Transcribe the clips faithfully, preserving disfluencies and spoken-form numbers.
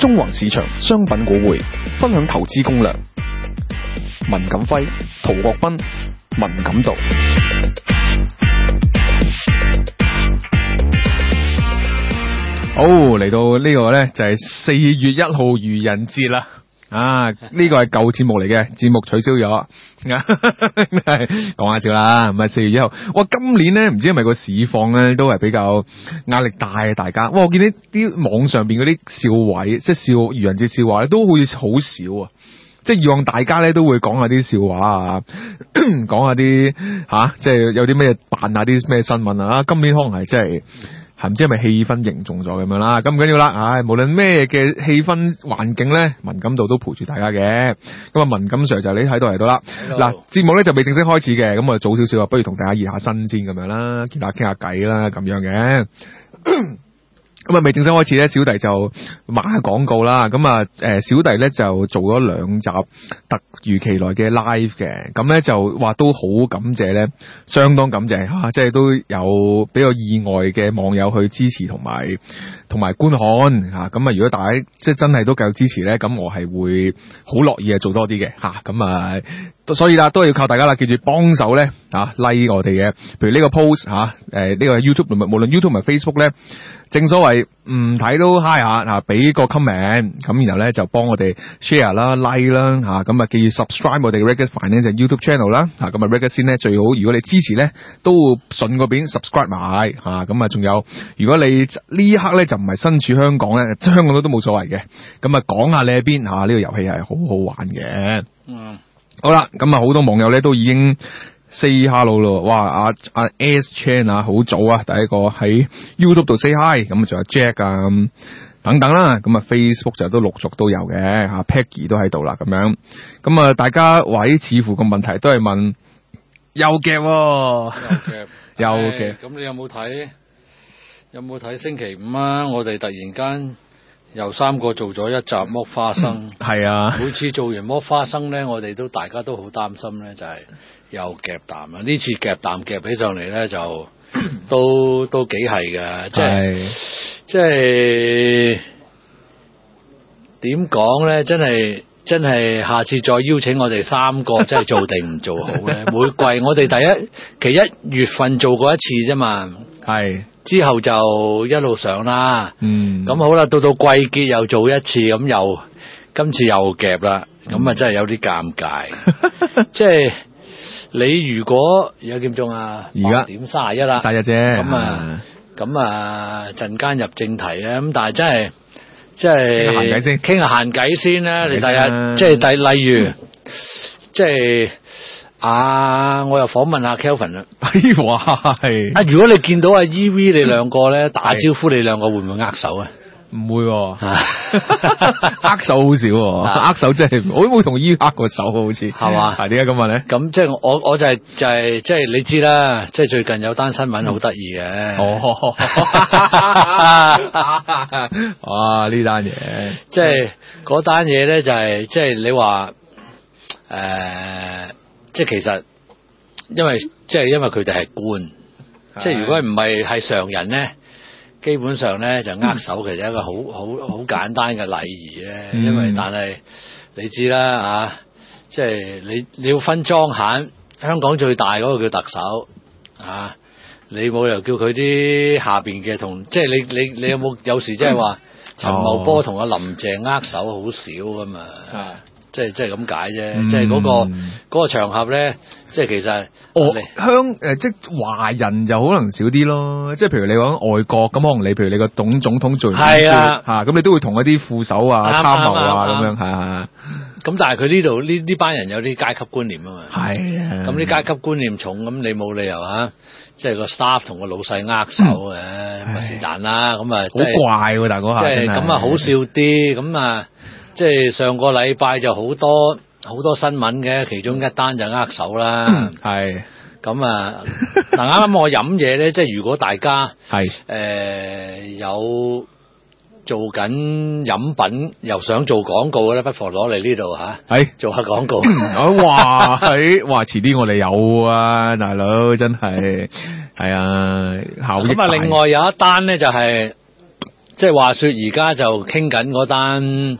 中環市場商品股匯，分享投資攻略。文錦輝、陶國斌、文錦道。好，嚟到呢個咧就係四月一號愚人節啦。啊，呢、這個係舊節目嚟嘅，節目取消咗，講下笑啦。唔係四月一號，哇！今年咧唔知係咪個市況咧都係比較壓力大啊，大家。哇！我見啲啲網上邊嗰啲笑話，即係笑愚人節笑話咧，都好似好少啊。即係以往大家咧都會講下啲笑話啊，講下啲吓，即係有啲咩扮下啲咩新聞啊。今年可能係真係。係唔知係咪氣氛凝重咗咁樣啦？咁唔緊要啦，唉，無論咩嘅氣氛環境咧，文錦道都陪住大家嘅。咁啊，文錦 Sir 就你喺度嚟到啦。嗱，節目咧就未正式開始嘅，咁啊早少少啊，不如同大家熱下身先咁樣啦，見下傾下偈啦，咁樣嘅。咁啊，未正式開始咧，小弟就賣下廣告啦。咁啊，誒，小弟咧就做咗兩集突如其來嘅 live 嘅，咁咧就話都好感謝咧，相當感謝吓，即係都有比較意外嘅網友去支持同埋同埋觀看吓。咁啊，如果大家即係真係都繼續支持咧，咁我係會好樂意啊做多啲嘅吓。咁啊，所以啦，都要靠大家啦，記住幫手咧吓 like 我哋嘅，譬如呢個 post 吓，誒呢個 YouTube 同埋無論 YouTube 同埋 Facebook 咧。正所謂唔睇都 hi 下吓，俾個 comment 咁，然後咧就幫我哋 share 啦、like 啦吓，咁啊記住 subscribe 我哋 Regis Finance YouTube channel 啦吓，咁啊 Regis 先咧最好，如果你支持咧都順個便 subscribe 埋吓，咁啊仲有如果你呢一刻咧就唔係身處香港咧，香港都都冇所謂嘅，咁啊講下你喺邊吓，呢個遊戲係好好玩嘅。嗯，好啦，咁啊好多網友咧都已經。say hello 咯，哇！阿阿 S Chan 啊，好早啊，第一個喺 YouTube 度 say hi，咁啊仲有 Jack 啊等等啦，咁啊 Facebook 就都陸續都有嘅，吓 Peggy 都喺度啦，咁樣，咁啊大家位似乎個問題都係問又夾，又夾，又夾， 咁你有冇睇？有冇睇星期五啊？我哋突然間由三個做咗一集剝花生， 係啊， 每次做完剝花生咧，我哋都大家都好擔心咧，就係、是。又夾淡啊！呢次夾淡夾起上嚟咧，就都都幾係嘅，即係即係點講咧？真係真係，下次再邀請我哋三個，真係做定唔做好咧？每季我哋第一其一月份做過一次啫嘛，係之後就一路上啦。嗯，咁好啦，到到季結又做一次，咁又今次又夾啦，咁啊真係有啲尷尬，即係。你如果而家幾點鐘啊？而家點三十一啦， 三十一啫。 咁啊，咁啊，陣間入正題咧。咁但係真係，即係傾下閒偈先，傾下閒偈先啦。你第日即係第例如，即係啊，我又訪問下 Kelvin 啦。 哇，係啊！如果你見到阿 E V 你兩個咧打招呼，你兩個會唔會握手啊？ 唔會，握手好少，握手真係我都冇同伊握過手，好似係嘛？係點解咁問咧？ 咁即係我我就係就係即係你知啦，即係最近有單新聞好得意嘅。哦， 哇！呢單嘢， 即係嗰單嘢咧，就係即係你話誒，即係其實因為即係因為佢哋係官，即係如果唔係係常人咧。基本上咧就握手，其實係一個好好好簡單嘅禮儀咧，嗯、因為但係你知啦啊，即係你你要分莊閒，香港最大嗰個叫特首啊，你冇理由叫佢啲下邊嘅同，即係你你你有冇有，有時即係話陳茂波同阿林鄭握手好少噶嘛？啊即係即係咁解啫，嗯、即係嗰、嗰個嗰、嗰個場合咧，即係其實哦香誒、呃，即係華人就可能少啲咯。即係譬如你講外國咁，可能你譬如你個董總統做完演說嚇，咁你都會同一啲副手啊、參謀啊咁樣係啊。 咁但係佢呢度呢呢班人有啲階級觀念啊嘛。係啊。咁啲階級觀念重，咁你冇理由啊，即係個 staff 同個老細握手嘅，咪是但啦。咁啊， 好怪喎，大哥即係咁啊，好笑啲咁啊。即係上個禮拜就好多好多新聞嘅，其中一單就握手啦。係咁啊！嗱，啱啱我飲嘢咧，即係如果大家係誒、呃、有做緊飲品又想做廣告嘅咧，不妨攞嚟呢度吓，係做下廣告。 哇！係哇！遲啲我哋有啊，大佬真係係啊，效益大。 咁啊，另外有一單咧就係、是。 即係話說而家就傾緊嗰單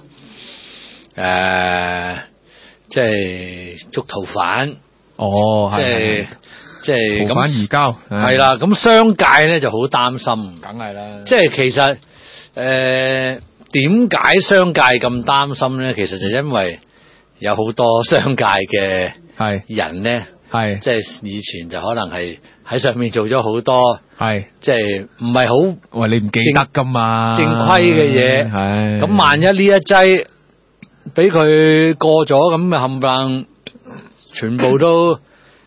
誒，即係捉逃犯。 哦， 即係即係逃犯移交係啦。咁商界咧就好擔心， 梗係啦。 即係其實誒點解商界咁擔心咧？其實就因為有好多商界嘅係人咧， 係即係以前就可能係喺上面做咗好多係， 即係唔係好喂你唔記得噶嘛？ 正規嘅嘢。 係咁萬一呢一劑俾佢過咗，咁咪冚唪唥全部都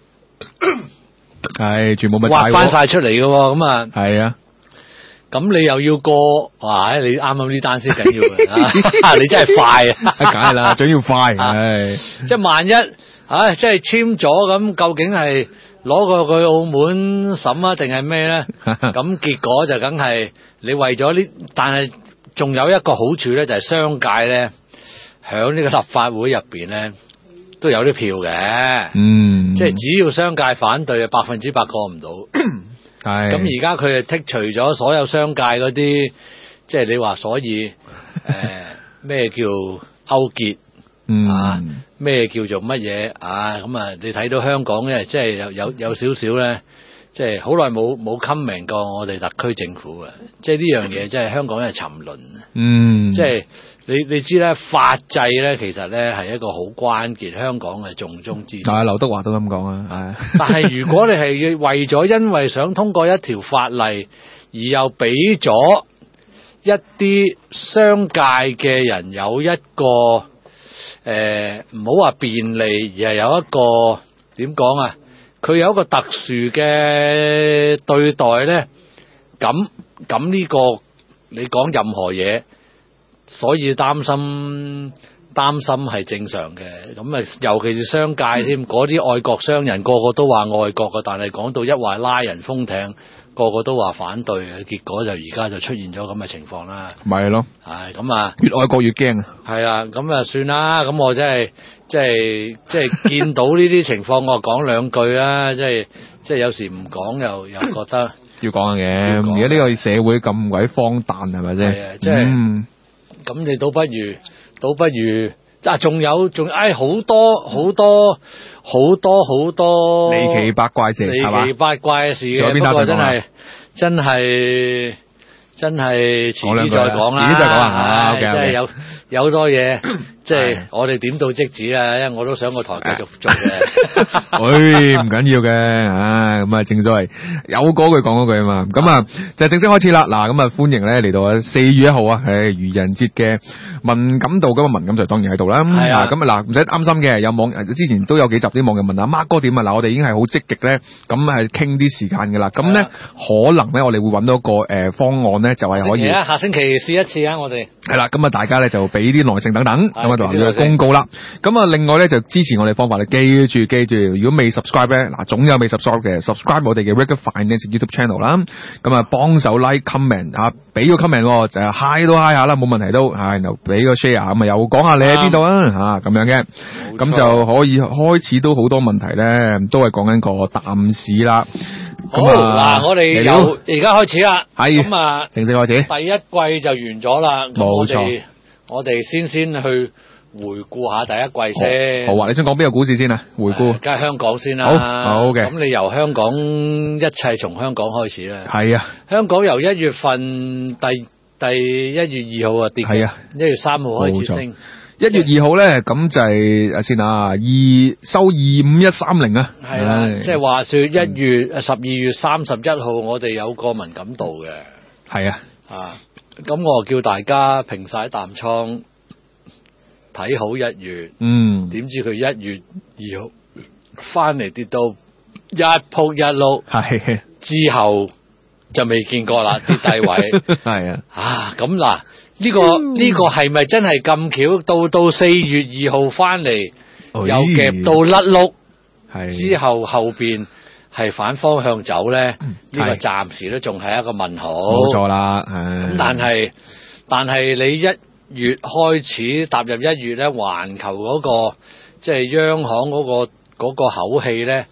係全部咪挖翻晒出嚟嘅喎。咁啊係啊。 咁你又要過，哇！你啱啱呢單先緊要嘅，你真係快啊！ 梗係啦，最要快，唉！ 即係萬一，唉，即係簽咗咁，究竟係攞過去澳門審啊，定係咩咧？咁結果就梗係你為咗呢，但係仲有一個好處咧，就係商界咧，響呢個立法會入邊咧都有啲票嘅， 嗯， 即係只要商界反對，百分之百過唔到。 係。 咁而家佢係剔除咗所有商界嗰啲，即係你話，所以誒咩、呃、叫勾結、 嗯、 啊？咩叫做乜嘢啊？咁啊，你睇到香港咧，即係有有有少少咧，即係好耐冇冇 comment 過我哋特區政府嘅，即係呢樣嘢，即係香港係沉淪。 嗯， 即係你你知咧，法制咧其實咧係一個好關鍵，香港係重中之重。 但係劉德華都咁講啊， 但係如果你係為咗因為想通過一條法例，而又俾咗一啲商界嘅人有一個誒唔好話便利，而係有一個點講啊？佢有一個特殊嘅對待咧，咁咁呢個你講任何嘢，所以擔心擔心係正常嘅。咁啊，尤其是商界添，嗰啲愛國商人個個都話愛國嘅，但係講到一話拉人封艇，個個都話反對嘅，結果就而家就出現咗咁嘅情況啦。 咪係咯， 係咁啊， 越愛國越驚啊。 係啊，咁啊算啦。咁我真係即係即係見到呢啲情況，我講兩句啦。即係即係有時唔講又又覺得要講嘅。而家呢個社會咁鬼荒誕係咪先？ 係啊，即係咁你倒不如倒不如啊，仲有仲唉好多好多好多好多離奇八怪事， 離奇八怪嘅事嘅。不過真係真係真係遲啲再講啦， 遲啲再講啊。 即係有有好多嘢，即係我哋點到即止啊，因為我都想個台繼續做嘅。 誒，唔緊要嘅，唉，咁啊，正所謂有嗰句講嗰句啊嘛。咁啊，就正式開始啦。嗱，咁啊，歡迎咧嚟到四月一號啊，係愚人節嘅文感度，咁啊，文感就當然喺度啦。係啊，咁啊嗱，唔使擔心嘅，有網之前都有幾集啲網友問啊，Mark 哥點啊？嗱，我哋已經係好積極咧，咁係傾啲時間噶啦。咁咧可能咧，我哋會揾到一個誒方案咧，就係可以下星期試一次啊，我哋係啦。咁啊，大家咧就俾啲耐性等等，咁啊就要公告啦。咁啊，另外咧就支持我哋方法咧，記住記住，如果未 subscribe 咧，嗱總有未 subscribe 嘅 subscribe 我哋嘅 Regular Finance YouTube channel 啦。咁啊，幫手 like comment 啊，俾個 comment 就係 hi 都 hi 下啦，冇問題都啊，然後俾個 share 咁啊，又講下你喺邊度啊嚇咁樣嘅，咁就可以開始都好多問題咧，都係講緊個淡市啦。 好嗱，我哋由而家開始啦， 係咁啊， 正式開始， 第一季就完咗啦。 冇錯， 我哋先先去回顧下第一季先。 好啊，你想講邊個股市先啊？回顧， 梗係香港先啦。 好，好嘅。 咁你由香港一切從香港開始啦。 係啊， 香港由一月份第第一月二號啊跌，係啊，一月三號開始升。 一月二號咧，咁就係啊先啊，二收二五一三零啊。 係啦，即係話說一月十二月三十一號，我哋有個敏感度嘅。 係啊， 啊，咁我叫大家平晒淡倉，睇好一月。嗯，點知佢一月二號翻嚟跌到一仆一碌，係之後就未見過啦，跌低位。係啊，啊咁嗱。呢、這個呢、這個係咪真係咁巧？到到四月二號翻嚟，又夾到甩碌，之後後邊係反方向走咧？呢、這個暫時都仲係一個問號。冇錯啦，咁但係但係你一月開始踏入一月咧，環球嗰、那個即係、就是、央行嗰、那個嗰、那個口氣咧，就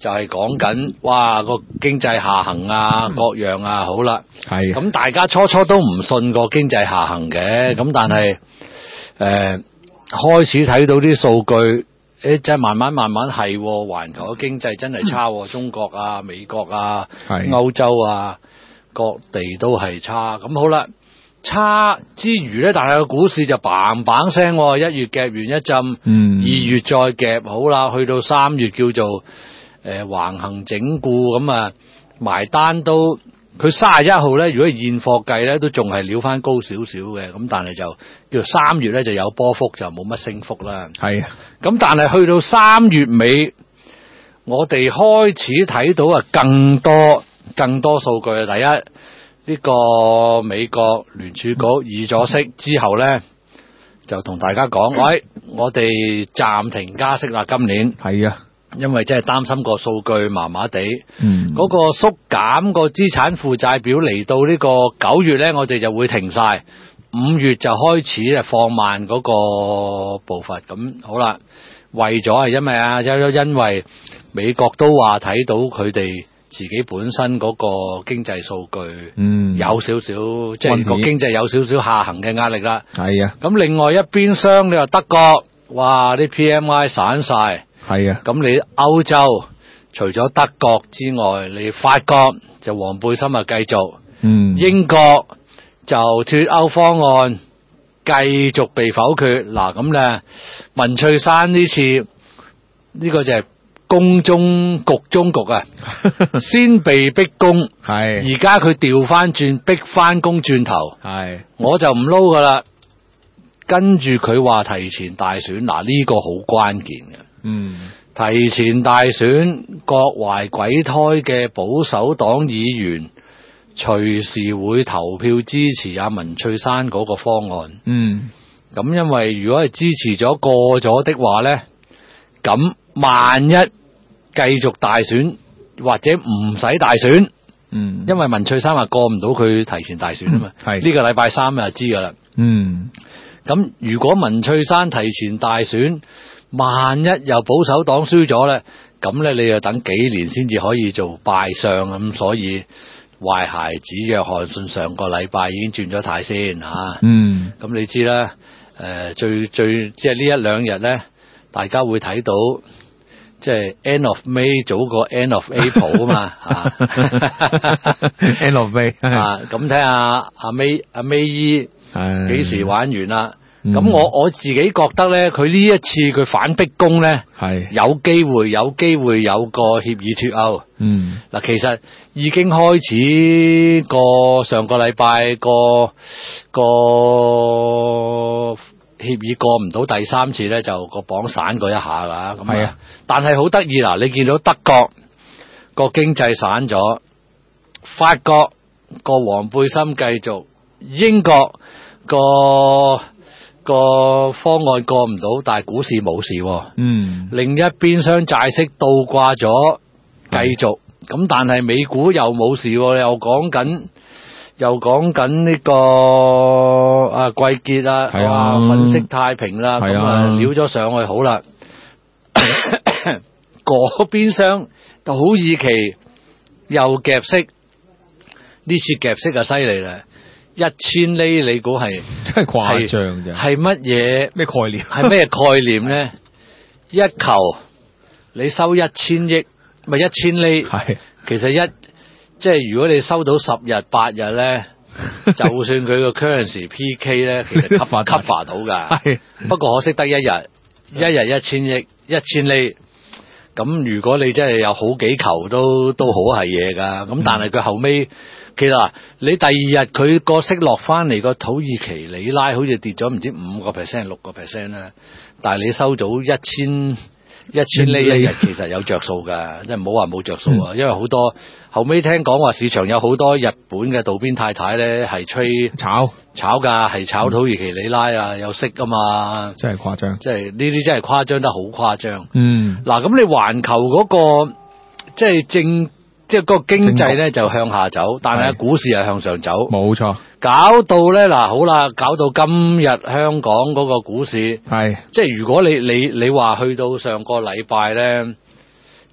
就係講緊哇個經濟下行啊，各樣啊，好啦， 係咁大家初初都唔信個經濟下行嘅，咁但係誒、呃、開始睇到啲數據。誒，即係慢慢慢慢係，環球嘅經濟真係差，中國啊、美國啊、歐洲啊，各地都係差。咁好啦，差之餘咧，但係個股市就嘭嘭聲，一月夾完一陣， 嗯， 二月再夾，好啦，去到三月叫做誒、呃、橫行整固，咁啊埋單都。佢三十一號咧，如果現貨計咧，都仲係撩翻高少少嘅，咁但係就叫做三月咧就有波幅，就冇乜升幅啦。 係啊， 咁但係去到三月尾，我哋開始睇到啊更多更多數據啊。第一，呢個美國聯儲局議咗息之後咧，就同大家講，喂，我哋暫停加息啦，今年係啊。 因為真係擔心個數據麻麻地， 嗯， 嗰個縮減個資產負債表嚟到呢個九月咧，我哋就會停晒，五月就開始咧放慢嗰個步伐。咁好啦，為咗係因為啊，因因為美國都話睇到佢哋自己本身嗰個經濟數據，嗯，有少少即係個經濟有少少下行嘅壓力啦。係啊，咁另外一邊廂你話德國，哇啲 P M I 散晒。係啊，咁你歐洲除咗德國之外，你法國就黃背心啊繼續，嗯，英國就脫歐方案繼續被否決。嗱咁咧，文翠珊呢次呢、呢個就係宮中局中局啊，先被逼宮，係而家佢調翻轉逼翻宮轉頭，係我就唔撈噶啦。跟住佢話提前大選，嗱、呢、呢個好關鍵嘅。嗯，提前大選，各懷鬼胎嘅保守黨議員隨時會投票支持阿文翠珊嗰個方案。嗯，咁因為如果係支持咗過咗的話咧，咁萬一繼續大選或者唔使大選，嗯，因為文翠珊話過唔到佢提前大選啊嘛，係呢、呢個禮拜三就知噶啦。嗯，咁如果文翠珊提前大選，萬一又保守黨輸咗咧，咁咧你又等幾年先至可以做拜相咁，所以壞孩子約翰遜上個禮拜已經轉咗軚先吓。嗯，咁你知啦，誒、呃、最最即係呢一兩日咧，大家會睇到即係 end of May 早過 end of April 啊嘛吓。end of May 啊，咁睇下阿 May 阿 May 姨幾時玩完啦？咁、嗯、我我自己覺得咧，佢呢一次佢反逼宮咧，係有機會有機會有個協議脫歐。嗯，嗱，其實已經開始個上個禮拜個個協議過唔到第三次咧，就個榜散過一下噶。咁係啊，但係好得意嗱，你見到德國個經濟散咗，法國個黃背心繼續，英國個個方案過唔到，但係股市冇事。嗯，另一邊廂債息倒掛咗，繼續。咁但係美股又冇事，又講緊，又講緊呢個啊季結啊，係啊，粉飾太平啦，咁啊撩咗上去好啦。嗰邊廂土耳其又夾息，呢次夾息就犀利啦。一千厘你估係真係誇張啫？係乜嘢咩概念？ 係咩概念咧？一球你收一千億，咪一千厘？係其實一即係如果你收到十日八日咧，就算佢個 currency P K 咧，其實 cover cover 到噶。係不過可惜得一日，一日一千億，一千厘。咁如果你真係有好幾球都都好係嘢噶。咁但係佢後尾。其實你第二日佢個息落翻嚟，個土耳其里拉好似跌咗唔知五個 percent 六個 percent 啦，但係你收到一千一千厘一日，其實有着數噶，即係唔好話冇着數啊。因為好多後尾聽講話市場有好多日本嘅渡邊太太咧係吹炒炒噶，係炒土耳其里拉啊，有息噶嘛， 真係誇張， 即係呢啲真係誇張得好誇張。嗯，嗱咁你環球嗰個即係正。即係嗰個經濟咧就向下走，但係股市係向上走，冇錯。搞到咧嗱，好啦，搞到今日香港嗰個股市係，即係如果你你你話去到上個禮拜咧，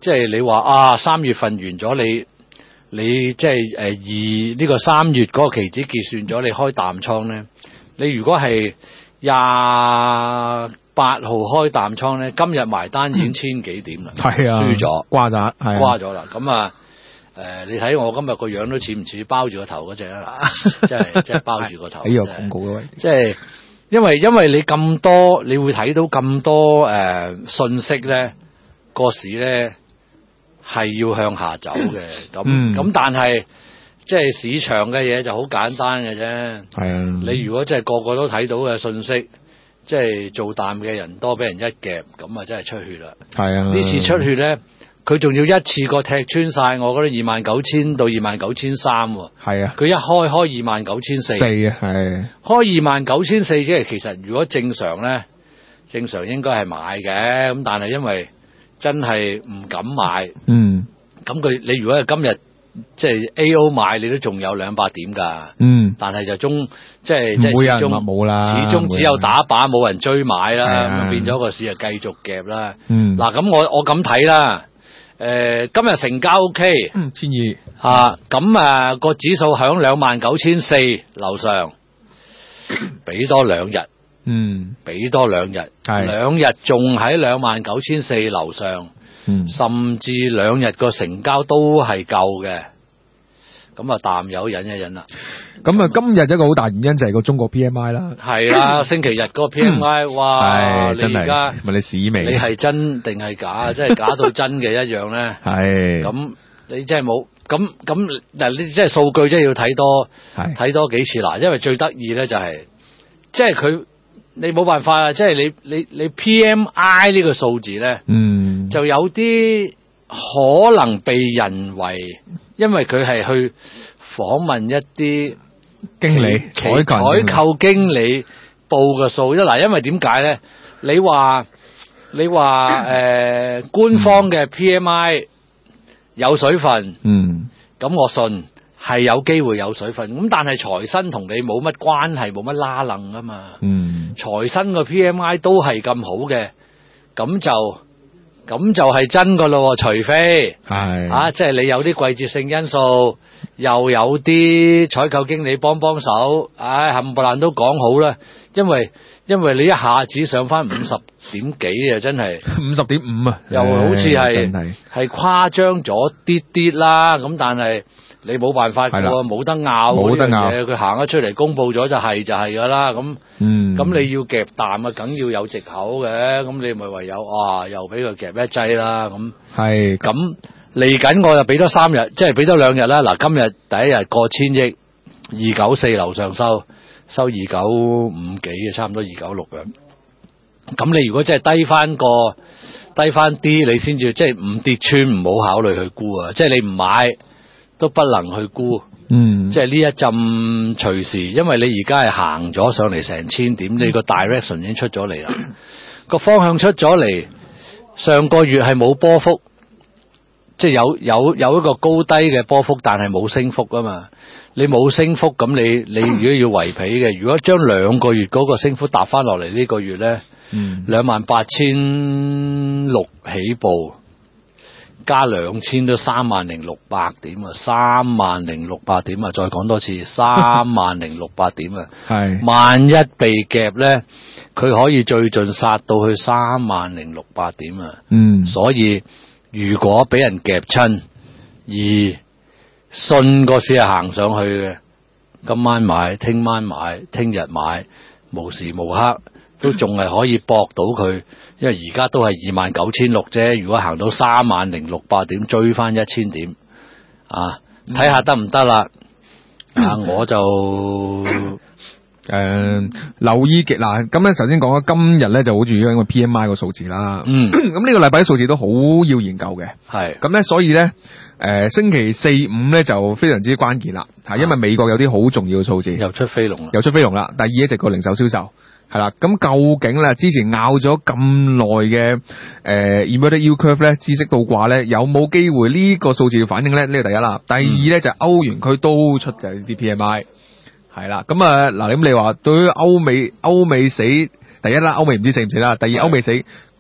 即係你話啊三月份完咗你。你即係誒二呢個三月嗰個期指結算咗，你開淡倉咧，你如果係廿八號開淡倉咧，今日埋單已經千幾點啦， 係啊， 輸咗， 瓜咗，係瓜咗啦。咁啊誒，你睇我今日個樣都似唔似包住個頭嗰隻啊？即係即係包住個頭。 喺個廣告嘅位。 即係因為因為你咁多，你會睇到咁多誒、呃、信息咧，個市咧。係要向下走嘅，咁咁、嗯、但係即係市場嘅嘢就好簡單嘅啫。係啊，你如果真係個個都睇到嘅信息，即係做淡嘅人多，俾人一夾，咁啊真係出血啦。係啊，呢次出血咧，佢仲要一次過踢穿晒，我覺得二萬九千到二萬九千三。係啊，佢一開開二萬九千四。四啊，係。開二萬九千四，即係其實如果正常咧，正常應該係買嘅，咁但係因為。真係唔敢買，嗯，咁佢你如果係今日即係 A O 買，你都仲有兩百點㗎，嗯，但係就中即係即係始終冇啦，始終只有打靶冇人追買啦，咁變咗個市就繼續夾啦，嗯，嗱咁我我咁睇啦，誒、呃、今日成交 O K，嗯，千二啊，咁啊個指數響兩萬九千四樓上，俾多兩日。嗯，俾多兩日，兩日仲喺兩萬九千四樓上，嗯，甚至兩日個成交都係夠嘅，咁啊淡友忍一忍啦。咁啊，今日一個好大原因就係個中國 P M I 啦，係啦，星期日嗰個 P M I，嗯、哇，你而家問你屎味，你係真定係假？即係假到真嘅一樣咧，係，咁你真係冇，咁咁嗱，你即係數據真係要睇多，睇多幾次啦，因為最得意咧就係、是，即係佢。你冇辦法啊！即係你你你 P M I 呢個數字咧，嗯，就有啲可能被人為，因為佢係去訪問一啲經理、採採購經理報嘅數。一嗱，因為點解咧？你話你話誒、呃，官方嘅 P M I 有水分，嗯，咁我信。係有機會有水分，咁但係財新同你冇乜關係，冇乜拉楞啊嘛。嗯，財新個 P M I 都係咁好嘅，咁就咁就係真噶咯。除非係啊，即係你有啲季節性因素，又有啲採購經理幫幫手，唉冚唪唥都講好啦。因為因為你一下子上翻五十點幾啊，真係五十點五啊，又好似係係誇張咗啲啲啦。咁但係。你冇辦法㗎喎，冇得拗嗰樣嘢，佢行咗出嚟公佈咗就係就係㗎啦。咁，嗯，咁你要夾淡啊，梗要有藉口嘅。咁你咪唯有啊，又俾佢夾一劑啦。咁係咁嚟緊，我就俾多三日，即係俾多兩日啦。嗱，今日第一日過千億，二九四樓上收，收二九五幾嘅，差唔多二九六嘅。咁你如果真係低翻個低翻啲，你先至即係唔跌穿，唔好考慮去沽啊。即係你唔買。都不能去估，嗯，即係呢一陣隨時，因為你而家係行咗上嚟成千點，你個 direction 已經出咗嚟啦，個方向出咗嚟，上個月係冇波幅，即係有有有一個高低嘅波幅，但係冇升幅啊嘛，你冇升幅，咁你你如果要圍皮嘅，如果將兩個月嗰個升幅搭翻落嚟呢個月咧，嗯，兩萬八千六起步。加兩千都三萬零六百點啊，三萬零六百點啊，再講多次，三萬零六百點啊，係，萬一被夾咧，佢可以最盡殺到去三萬零六百點啊，嗯，所以如果俾人夾親，而信個市係行上去嘅，今晚買，聽晚買，聽日買，無時無刻。都仲係可以搏到佢，因為而家都係二萬九千六啫。如果行到三萬零六百點，追翻一千點，啊，睇下得唔得啦？啊，我就誒、 呃、留意嘅嗱。咁咧，首先講咗今日咧就好注意因為 P M I 個數字啦。嗯，咁呢個禮拜啲數字都好要研究嘅。係咁咧，所以咧誒、呃、星期四五咧就非常之關鍵啦。係因為美國有啲好重要嘅數字，又出飛龍啦，又出飛龍啦。第二咧就個零售銷售。係啦，咁究竟咧之前拗咗咁耐嘅誒 inverted yield curve 咧，孳息倒掛咧，有冇機會呢個數字要反映咧？呢個第一啦，第二咧就係歐元區都出嘅呢啲 P M I， 係啦，咁啊嗱，咁你話對於歐美歐美死第一啦，歐美唔知死唔死啦，第二歐美死嗰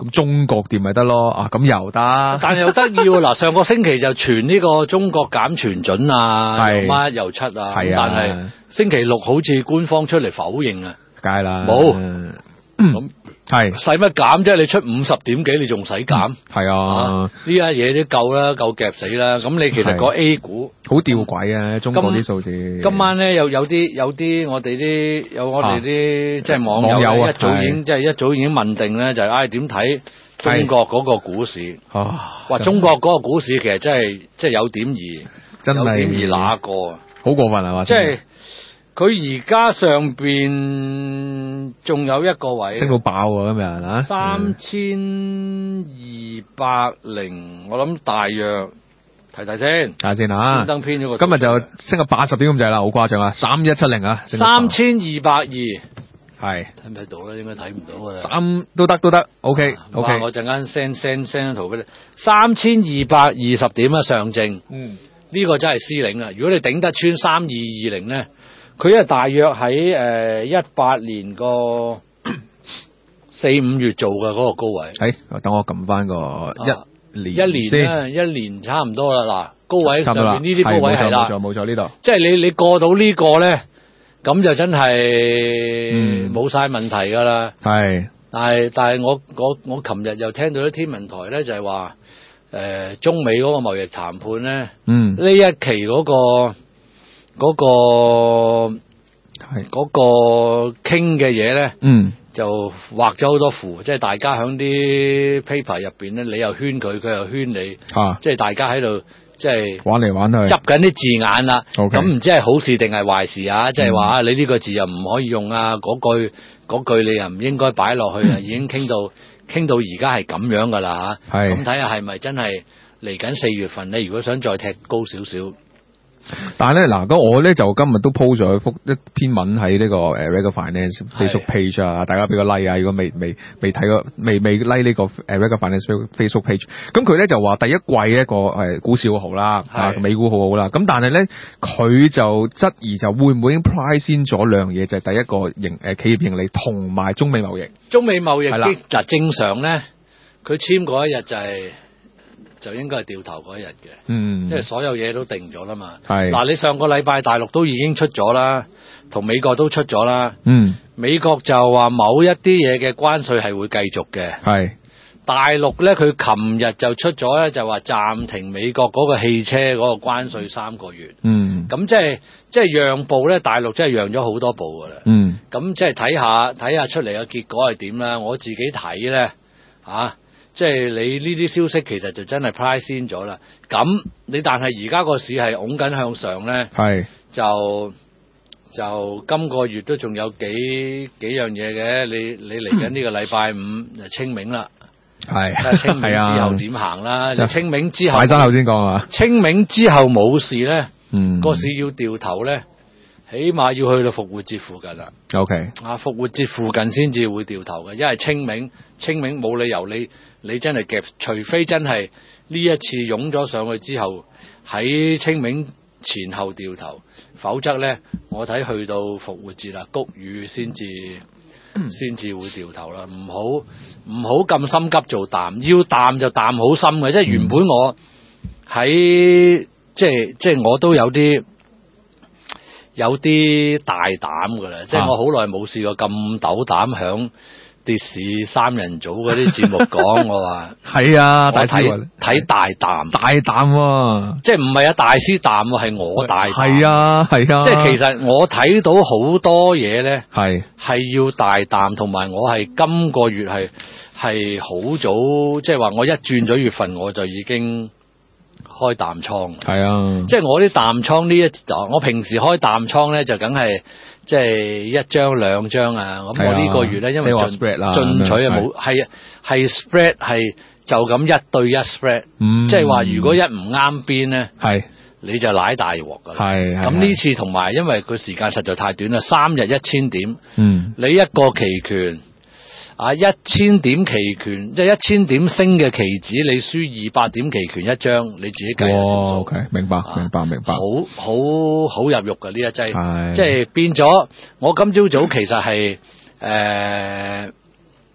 咁中國掂咪得咯？啊，咁又得， 但係又得意喎！嗱，上個星期就傳呢個中國減全準啊， 係又孖又七啊， 係啊但係星期六好似官方出嚟否認啊， 梗係啦， 冇嗯咁係使乜減啫？你出五十點幾，你仲使減？ 係啊啊， 呢家嘢都夠啦，夠夾死啦。咁你其實個 A 股好吊詭啊！中國啲數字， 今晚咧有有啲有啲我哋啲有我哋啲即係網友呢網友啊一早已經即係一早已經問定咧，就係唉點睇中國嗰個股市？ 啊， 話中國嗰個股市其實真係即係有點而真係有點而那個啊！ 好過分係嘛？ 即係佢而家上邊仲有一個位升到爆啊！今日啊， 三千二百零，我諗大約睇睇先， 睇下先啊！ 登編咗個今日就升咗八十點咁滯啦，好誇張啊！三一七零啊，升到三千二百二，睇係唔睇到咧？應該睇唔到噶啦。 三都得都得，OK 哇 OK， 我陣間 send send send 張圖俾你，三千二百二十點啊，上證。 嗯， 呢個真係師領啊！如果你頂得穿三二二零咧，佢係大約喺誒一八年個四五月做嘅嗰個高位。 誒，等我撳翻個一年一年先， 咧，一年差唔多啦。嗱，高位上差唔多啦， 面呢啲高位係啦冇，錯冇錯呢度， 即係你你過到呢個咧，咁就真係嗯冇晒問題噶啦。 係但係但係我我我琴日又聽到啲天文台咧，就係話誒中美嗰個貿易談判咧， 嗯呢一期嗰個嗰個係嗰個傾嘅嘢咧， 嗯就畫咗好多符，即係大家喺啲 paper 入邊咧，你又圈佢，佢又圈你， 啊即係大家喺度即係玩嚟玩去， 執緊啲字眼啦。 OK 咁唔知係好事定係壞事啊？即係話啊，你呢個字又唔可以用啊，嗰句嗰句你又唔應該擺落去啊，已經傾到傾到而家係咁樣噶啦嚇。 係咁睇下係咪真係嚟緊四月份咧？如果想再踢高少少。 但係咧嗱，咁我咧就今日都 po 咗一幅一篇文喺呢個誒 Regular Finance Facebook page 啊，大家俾個 like 啊，如果未未未睇過未未 like 呢個誒 Regular Finance Facebook page，咁佢咧就話第一季一個誒股市好好啦，啊美股好好啦，咁但係咧佢就質疑就會唔會已經 price 先咗兩樣嘢，就係、是、第一個盈誒企業盈利同埋中美貿易。 中美貿易係啦嗱正常咧，佢簽嗰一日就係、就應該係掉頭嗰一日嘅， 嗯， 因為所有嘢都定咗啦嘛。 係嗱，你上個禮拜大陸都已經出咗啦，同美國都出咗啦。 嗯美國就話某一啲嘢嘅關稅係會繼續嘅。 係大陸咧，佢琴日就出咗咧，就話暫停美國嗰個汽車嗰個關稅三個月。 嗯咁即係即係讓步咧，大陸真係讓咗好多步噶啦。 嗯咁即係睇下睇下出嚟嘅結果係點啦。我自己睇咧嚇，即係你呢啲消息其實就真係 price 先咗啦。咁你但係而家個市係拱緊向上咧， 係就就今個月都仲有幾幾樣嘢嘅。你你嚟緊呢個禮拜五就清明啦， 係睇下清明係啊之後點行啦。你清明之後買山後先講啊， 清明之後冇事咧， 嗯個市要掉頭咧，起碼要去到復活節附近啦。 OK 啊，復活節附近先至會掉頭嘅，因為清明清明冇理由你你真係夾，除非真係呢一次湧咗上去之後喺清明前後掉頭，否則咧我睇去到復活節啦，谷雨先至先至會掉頭啦。唔好唔好咁心急做淡，要淡就淡好深嘅，即係原本我喺即係即係我都有啲。有啲大膽㗎啦，即係我好耐冇試過咁斗膽響跌市三人組嗰啲節目講，我話係啊， 我大師睇睇大膽， 大膽喎， 即係唔係啊大師膽喎，係我大膽， 係啊係啊， 即係其實我睇到好多嘢咧， 係係要大膽，同埋我係今個月係係好早，即係話我一轉咗月份我就已經開淡倉， 係啊， 即係我啲淡倉呢一，我平時開淡倉咧就梗係即係一張兩張啊，咁我呢個月咧因為進 spread 啦進取啊冇係係 spread 係就咁一對一 spread， 嗯即係話如果一唔啱邊咧， 係你就舐大鑊㗎啦。 係係咁呢次同埋因為佢時間實在太短啦，三日一千點， 嗯你一個期權。啊！一千點期權，即係一千點升嘅期指，你輸二百點期權一張，你自己計下條數。 哦，OK，明白，明白，明白。 好好好入肉嘅呢一劑， 係即係變咗。我今朝早其實係誒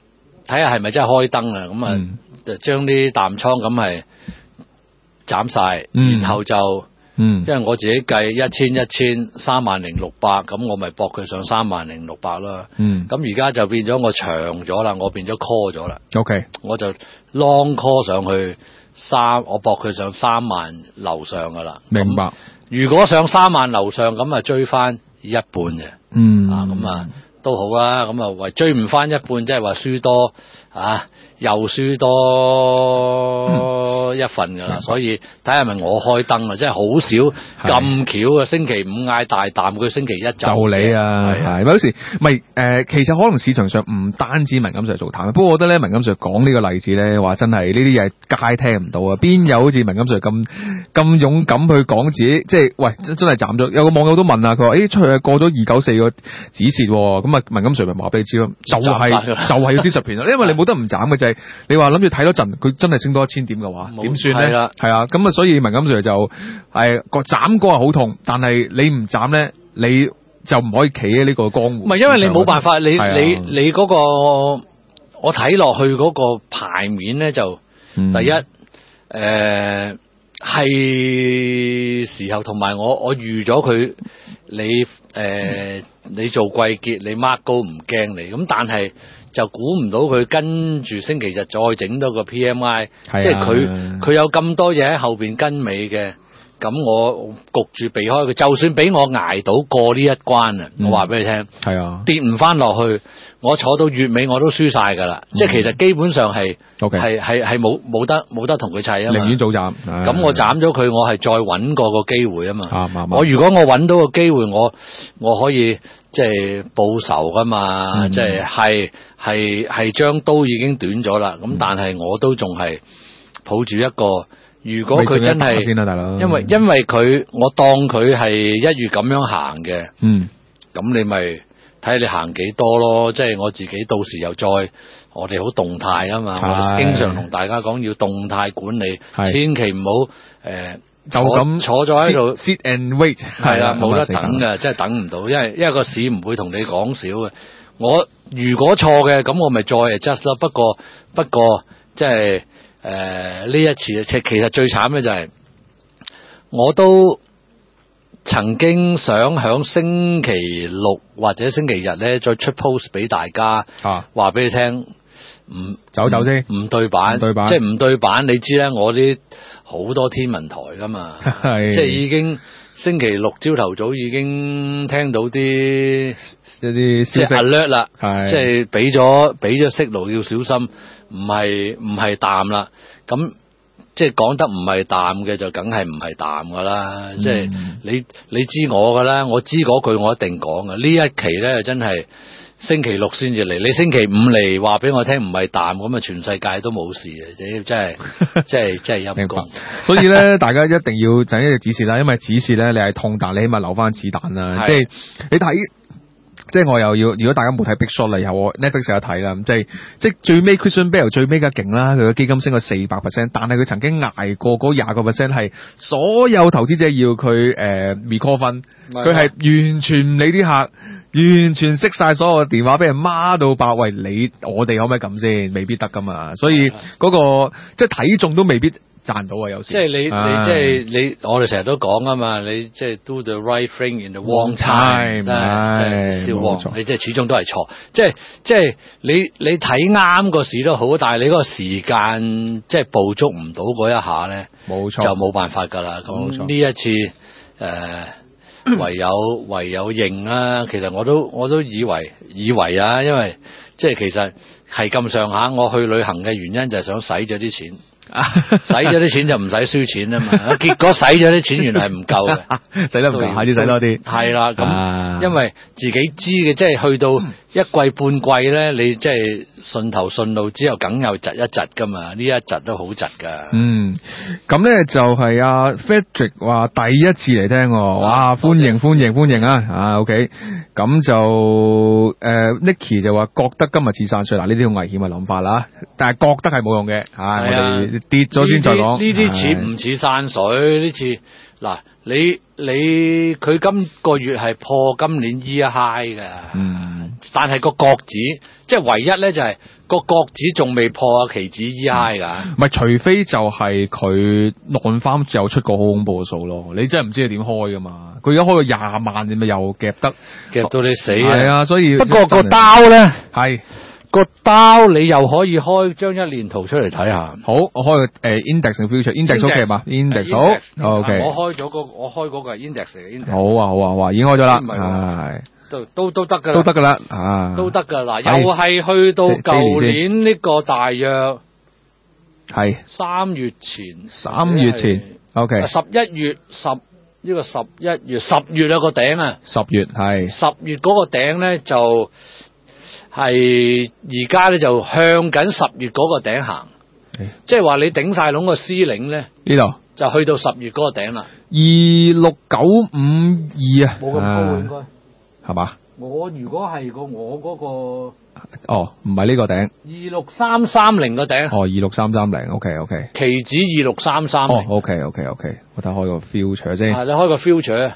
睇下係咪真係開燈啊？咁啊，就將啲淡倉咁係斬晒， 嗯、 然後就， 嗯， 因為我自己計一千一千三萬零六百，咁我咪搏佢上三萬零六百啦。 嗯， 咁而家就變咗我長咗啦，我變咗 call 咗啦。 OK， 我就 long call 上去三，我搏佢上三萬樓上噶啦。 明白。 如果上三萬樓上，咁啊追翻一半嘅。 嗯， 啊咁啊。都好啦，咁啊為追唔翻一半，即係話輸多啊，又輸多一份噶啦，嗯、所以睇下係咪我開燈啊，即係好少咁巧啊！星期五嗌大啖，佢星期一就就你啊，係有時唔係誒，其實可能市場上唔單止文錦Sir做淡，不過我覺得咧文錦Sir講呢個例子咧，話真係呢啲嘢街聽唔到啊，邊有好似文錦Sir咁咁勇敢去講自己，即係喂真真係斬咗。有個網友都問啊，佢話誒出去過咗二九四個指示，咁啊文錦Sir咪話俾你知咯，就係、是、就係要啲十片啦，因為你冇得唔斬嘅就係、是、你話諗住睇多陣，佢真係升多一千點嘅話，點算咧？係啊，咁啊，所以文錦Sir就係個斬過係好痛，但係你唔斬咧，你就唔可以企喺呢個江湖。唔係因為你冇辦法，你、啊、你你嗰、那個我睇落去嗰個牌面咧，就、嗯、第一誒係、呃、時候，同埋我我預咗佢你誒。呃你做季結，你 mark 高唔驚你，咁但係就估唔到佢跟住星期日再整多個 P M I，、啊、即係佢佢有咁多嘢喺後邊跟尾嘅，咁我焗住避開佢，就算俾我捱到過呢一關啊、嗯，我話俾你聽，係啊，跌唔翻落去，我坐到月尾我都輸晒㗎啦，即係其實基本上係係係係冇冇得冇得同佢砌啊嘛，寧願早斬，咁我斬咗佢，我係再揾過個機會啊嘛，啊我如果我揾到個機會，我我可以。即係報仇噶嘛，嗯、即係係係係將刀已經短咗啦，咁、嗯、但係我都仲係抱住一個，如果佢真係，因為因為佢我當佢係一月咁樣行嘅，嗯，咁你咪睇下你行幾多咯，即係我自己到時又再，我哋好動態啊嘛，我哋經常同大家講要動態管理，千祈唔好誒。呃就咁坐咗喺度 sit and wait 係啦，冇得等嘅，真係等唔到，因為因為個市唔會同你講少嘅。我如果錯嘅，咁我咪再 adjust 咯。不過不過即係誒呢一次，其其實最慘嘅就係、是、我都曾經想響星期六或者星期日咧再出 post 俾大家，話俾、啊、你聽，唔走走先，唔對版，對版即係唔對版。你知咧，我啲。好多天文台噶嘛，即係已經星期六朝頭早已經聽到啲一啲消息 alert 啦，即係俾咗俾咗息路要小心，唔係唔係淡啦，咁即係講得唔係淡嘅就梗係唔係淡噶啦，即、嗯、係、就是、你你知我噶啦，我知嗰句我一定講噶，呢一期咧真係。星期六先至嚟，你星期五嚟話俾我聽唔係淡，咁啊全世界都冇事嘅，真係真係真係陰功。所以咧，大家一定要就一隻指示啦，因為指示咧你係痛，但你起碼留翻子彈啦。即係你睇，即係我又要，如果大家冇睇 Big Short 啦，以後我 Netflix 有睇啦，即係即係最尾 Christian Bale 最尾嘅勁啦，佢嘅基金升咗四百 percent， 但係佢曾經捱過嗰廿個 percent 係所有投資者要佢誒 recall 分，佢係完全唔理啲客。完全熄晒所有嘅電話，俾人孖到爆。喂，你我哋可唔可以咁先？未必得噶嘛。所以嗰、那個即係睇中都未必賺到啊。有時即係你你即係你，我哋成日都講啊嘛。你即係 do the right thing in the wrong time，即係消亡。你即係始終都係錯。即係即係你你睇啱個市都好，但係你嗰個時間即係捕捉唔到嗰一下咧，冇錯就冇辦法噶啦。咁呢一次誒。呃唯有唯有認啦，其實我都我都以為以為啊，因為即係其實係咁上下，我去旅行嘅原因就係想使咗啲錢。使咗啲錢就唔使輸錢啊嘛，結果使咗啲錢原來係唔夠嘅，使得唔夠，下次使多啲。係啦，咁、啊、因為自己知嘅，即係去到一季半季咧，你即係順頭順路之後，梗有窒一窒噶嘛，呢一窒都好窒噶。嗯，咁咧就係阿 Frederick 話第一次嚟聽，哇，歡迎歡迎歡迎啊，啊 OK，咁就誒、呃、Nicky 就話覺得今日似散水，嗱呢啲好危險嘅諗法啦，但係覺得係冇用嘅，啊我哋。跌咗先再講，呢啲似唔似散水？呢次嗱，你你佢今個月係破今年 year high 㗎，嗯， 但係個國指即係唯一咧就係、是、個國指仲未破啊期指 E I 㗎。 唔係，除非就係佢浪翻又出個好恐怖嘅數咯，你真係唔知佢點開㗎嘛。佢而家開個廿萬，你咪又夾得夾到你死啊！ 係啊，所以不過個刀咧係。 個刀你又可以開張一連圖出嚟睇下。 好，我開個誒 index 同 future，index OK 嘛 ？index 好 OK。 我開咗嗰我開嗰個係 index 嚟嘅 index。 好啊好啊好啊，已經開咗啦， 係都都都得噶啦， 都得噶啦啊， 都得噶啦。又係去到舊年呢個大約係三月前， 三月前 OK。 十一月十呢個十一月十月有個頂啊， 十月係十月嗰個頂咧就。係而家咧就向緊十月嗰個頂行，即係話你頂晒籠個 C 領咧， 呢度就去到十月嗰個頂啦。 二六九五二啊， 冇咁高應該係嘛？ 我如果係個我嗰個， 哦，唔係呢個頂， 二六三三零個頂。 哦，二六三三零 OK OK。 期指二六三三零。 哦 OK OK OK，我睇開個 future 先。 係你開個 future。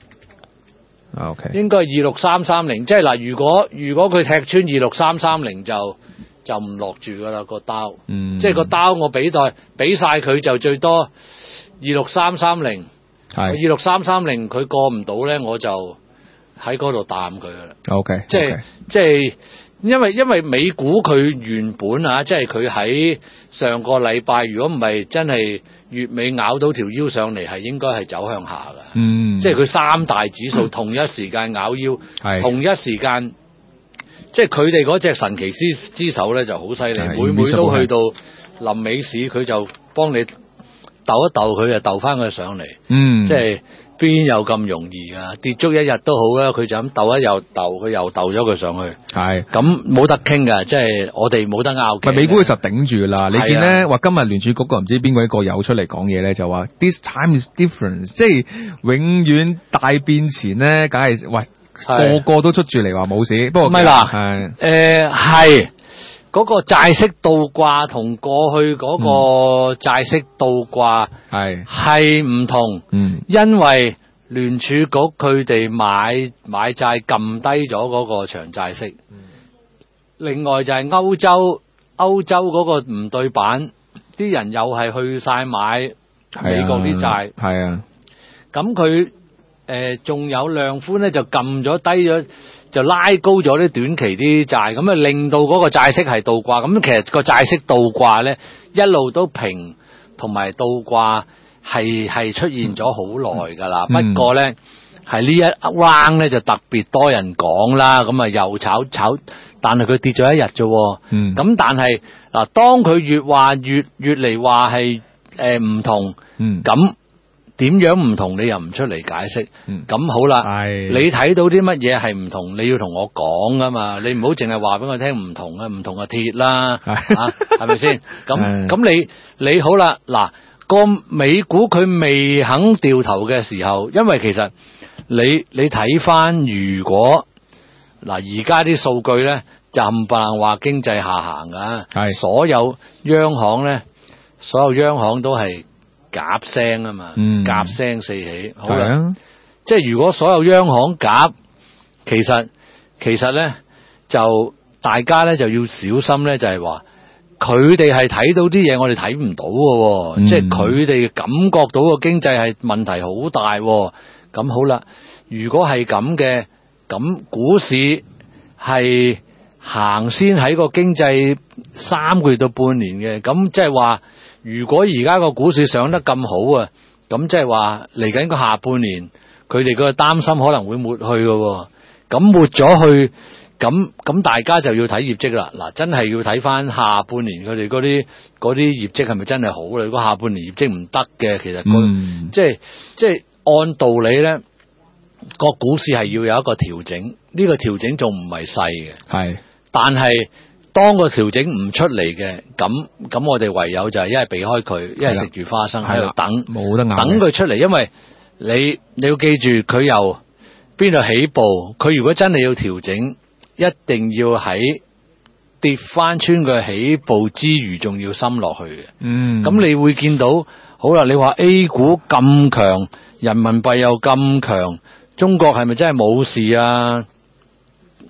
OK， 應該係二六三三零，即係嗱，如果如果佢踢穿二六三三零就就唔落住噶啦個刀， 嗯， 即係個刀我俾代俾晒佢就最多二六三三零，係二六三三零佢過唔到咧，我就喺嗰度擔佢噶啦。 OK， 即係即係因為因為美股佢原本啊，即係佢喺上個禮拜，如果唔係真係月尾咬到條腰上嚟，係應該係走向下噶。 嗯， 即係佢三大指數同一時間咬腰， 係同一時間，即係佢哋嗰隻神奇之之手咧就好犀利，每每都去到臨尾市，佢就幫你鬥一鬥，佢就鬥翻佢上嚟。 嗯， 即係邊有咁容易啊？跌足一日都好啦，佢就咁鬥一又鬥，佢又鬥咗佢上去。係咁冇得傾噶，即係我哋冇得拗嘅。 美股佢實頂住啦。你見咧話今日聯儲局個唔知邊個一個有出嚟講嘢咧，就話 this time is different， 即係永遠大變前咧，梗係喂個個都出住嚟話冇事。不過唔係啦，係誒係嗰個債息倒掛同過去嗰個債息倒掛係係唔同，嗯，因為聯儲局佢哋買買債撳低咗嗰個長債息，嗯，另外就係歐洲歐洲嗰個唔對版，啲人又係去晒買美國啲債，係啊，咁佢誒仲有量寬咧就撳咗低咗。就拉高咗啲短期啲債，咁啊令到嗰個債息係倒掛。咁其實個債息倒掛咧一路都平，同埋倒掛係係出現咗好耐㗎啦。不過咧係呢一 round 咧就特別多人講啦，咁啊又炒炒，但係佢跌咗一日啫。嗯，咁但係嗱，當佢越話越越嚟話係誒唔同，嗯，咁。點樣唔同你又唔出嚟解釋，咁、嗯、好啦，你睇到啲乜嘢係唔同，你要同我講噶嘛，你唔好淨係話俾我聽唔同啊，唔同嘅鐵啦，啊，係咪先？咁咁你你好啦，嗱個美股佢未肯掉頭嘅時候，因為其實你你睇翻如果嗱而家啲數據咧就冚唪唥話經濟下行噶，係所有央行咧，所有央行都係。夾聲啊嘛，夾聲四起，好啦，啊、即係如果所有央行夾，其實其實咧就大家咧就要小心咧，就係話佢哋係睇到啲嘢，我哋睇唔到嘅，嗯、即係佢哋感覺到個經濟係問題好大，咁好啦，如果係咁嘅，咁股市係行先喺個經濟三個月到半年嘅，咁即係話。如果而家個股市上得咁好啊，咁即係話嚟緊個下半年，佢哋個擔心可能會抹去嘅，咁抹咗去，咁咁大家就要睇業績啦。嗱，真係要睇翻下半年佢哋嗰啲嗰啲業績係咪真係好咧？如果下半年業績唔得嘅，其實、個嗯、即係即係按道理咧，個股市係要有一個調整，呢、呢個調整仲唔係細嘅，係，但係。當個調整唔出嚟嘅，咁咁我哋唯有就係一係避開佢，一係食住花生喺度等，冇得等佢出嚟。因為你你要記住，佢由邊度起步，佢如果真係要調整，一定要喺跌翻穿佢起步之餘，仲要深落去嘅。嗯，咁你會見到，好啦，你話 A 股咁強，人民幣又咁強，中國係咪真係冇事啊？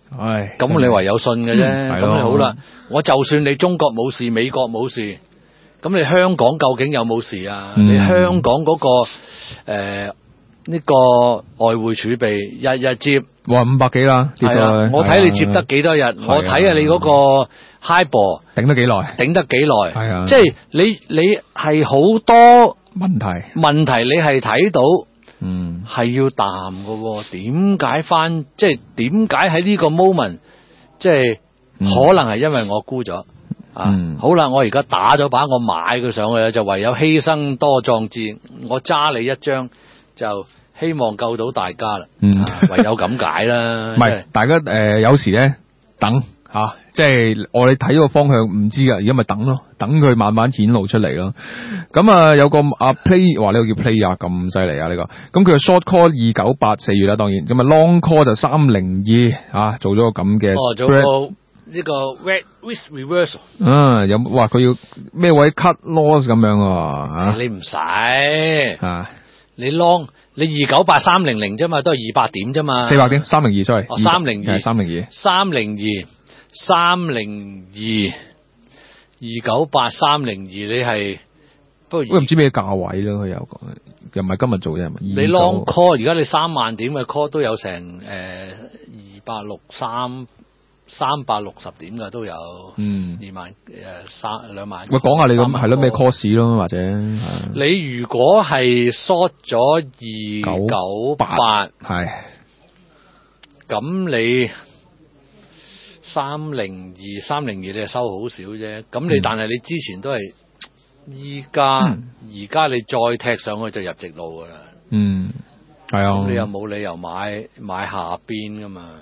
唉， 咁你唯有信嘅啫。咁、 嗯係咯你好啦，我就算你中國冇事，美國冇事，咁你香港究竟有冇事啊？ 嗯你香港嗰、個誒呢、呃呢個外匯儲備日日接。 哇五百幾啦，跌到係啊，我睇你接得幾多日，我睇下你嗰個 HIBOR 頂得幾耐？ 頂得幾耐？ 係啊即係你你係好多問題， 問題，你係睇到嗯， 係要淡嘅喎。點解翻？即係點解喺呢個 moment？即係嗯可能係因為我沽咗啊。 嗯好啦，我而家打咗把，我買佢上去啦，就唯有犧牲多壯志，我揸你一張就。希望救到大家啦， 嗯啊唯有咁解啦。 唔係，大家誒、呃、有時咧等吓、啊，即係我哋睇個方向唔知噶，而家咪等咯，等佢慢慢顯露出嚟咯。咁啊有個啊 play 話呢個叫 play 啊，咁犀利啊呢個，咁佢嘅 short call 二九八四月啦，當然咁啊 long call 就三零二啊，做咗個咁嘅哦，做個呢個 red risk reversal。 啊有話佢要咩位 cut loss 咁樣啊？ 你唔使啊你 long 你二九八三零零啫嘛，都係二百點啫嘛， 四百點三零二 sorry， 哦三零二三零二三零二三零二二九八三零二，你係不過喂唔知咩價位咯，佢有講又唔係今日做啫， 你 long call 而家你三萬點嘅 call 都有成誒二百六三三百六十點嘅都有， 嗯二萬誒三兩萬。 喂，講下你咁係咯咩 call course 咯，或者你如果係 short 咗二九八， 係咁你三零二三零二你係收好少啫。咁你、嗯、但係你之前都係依家而家你再踢上去就入直路噶啦。 嗯，係啊。 你又冇理由買買下邊噶嘛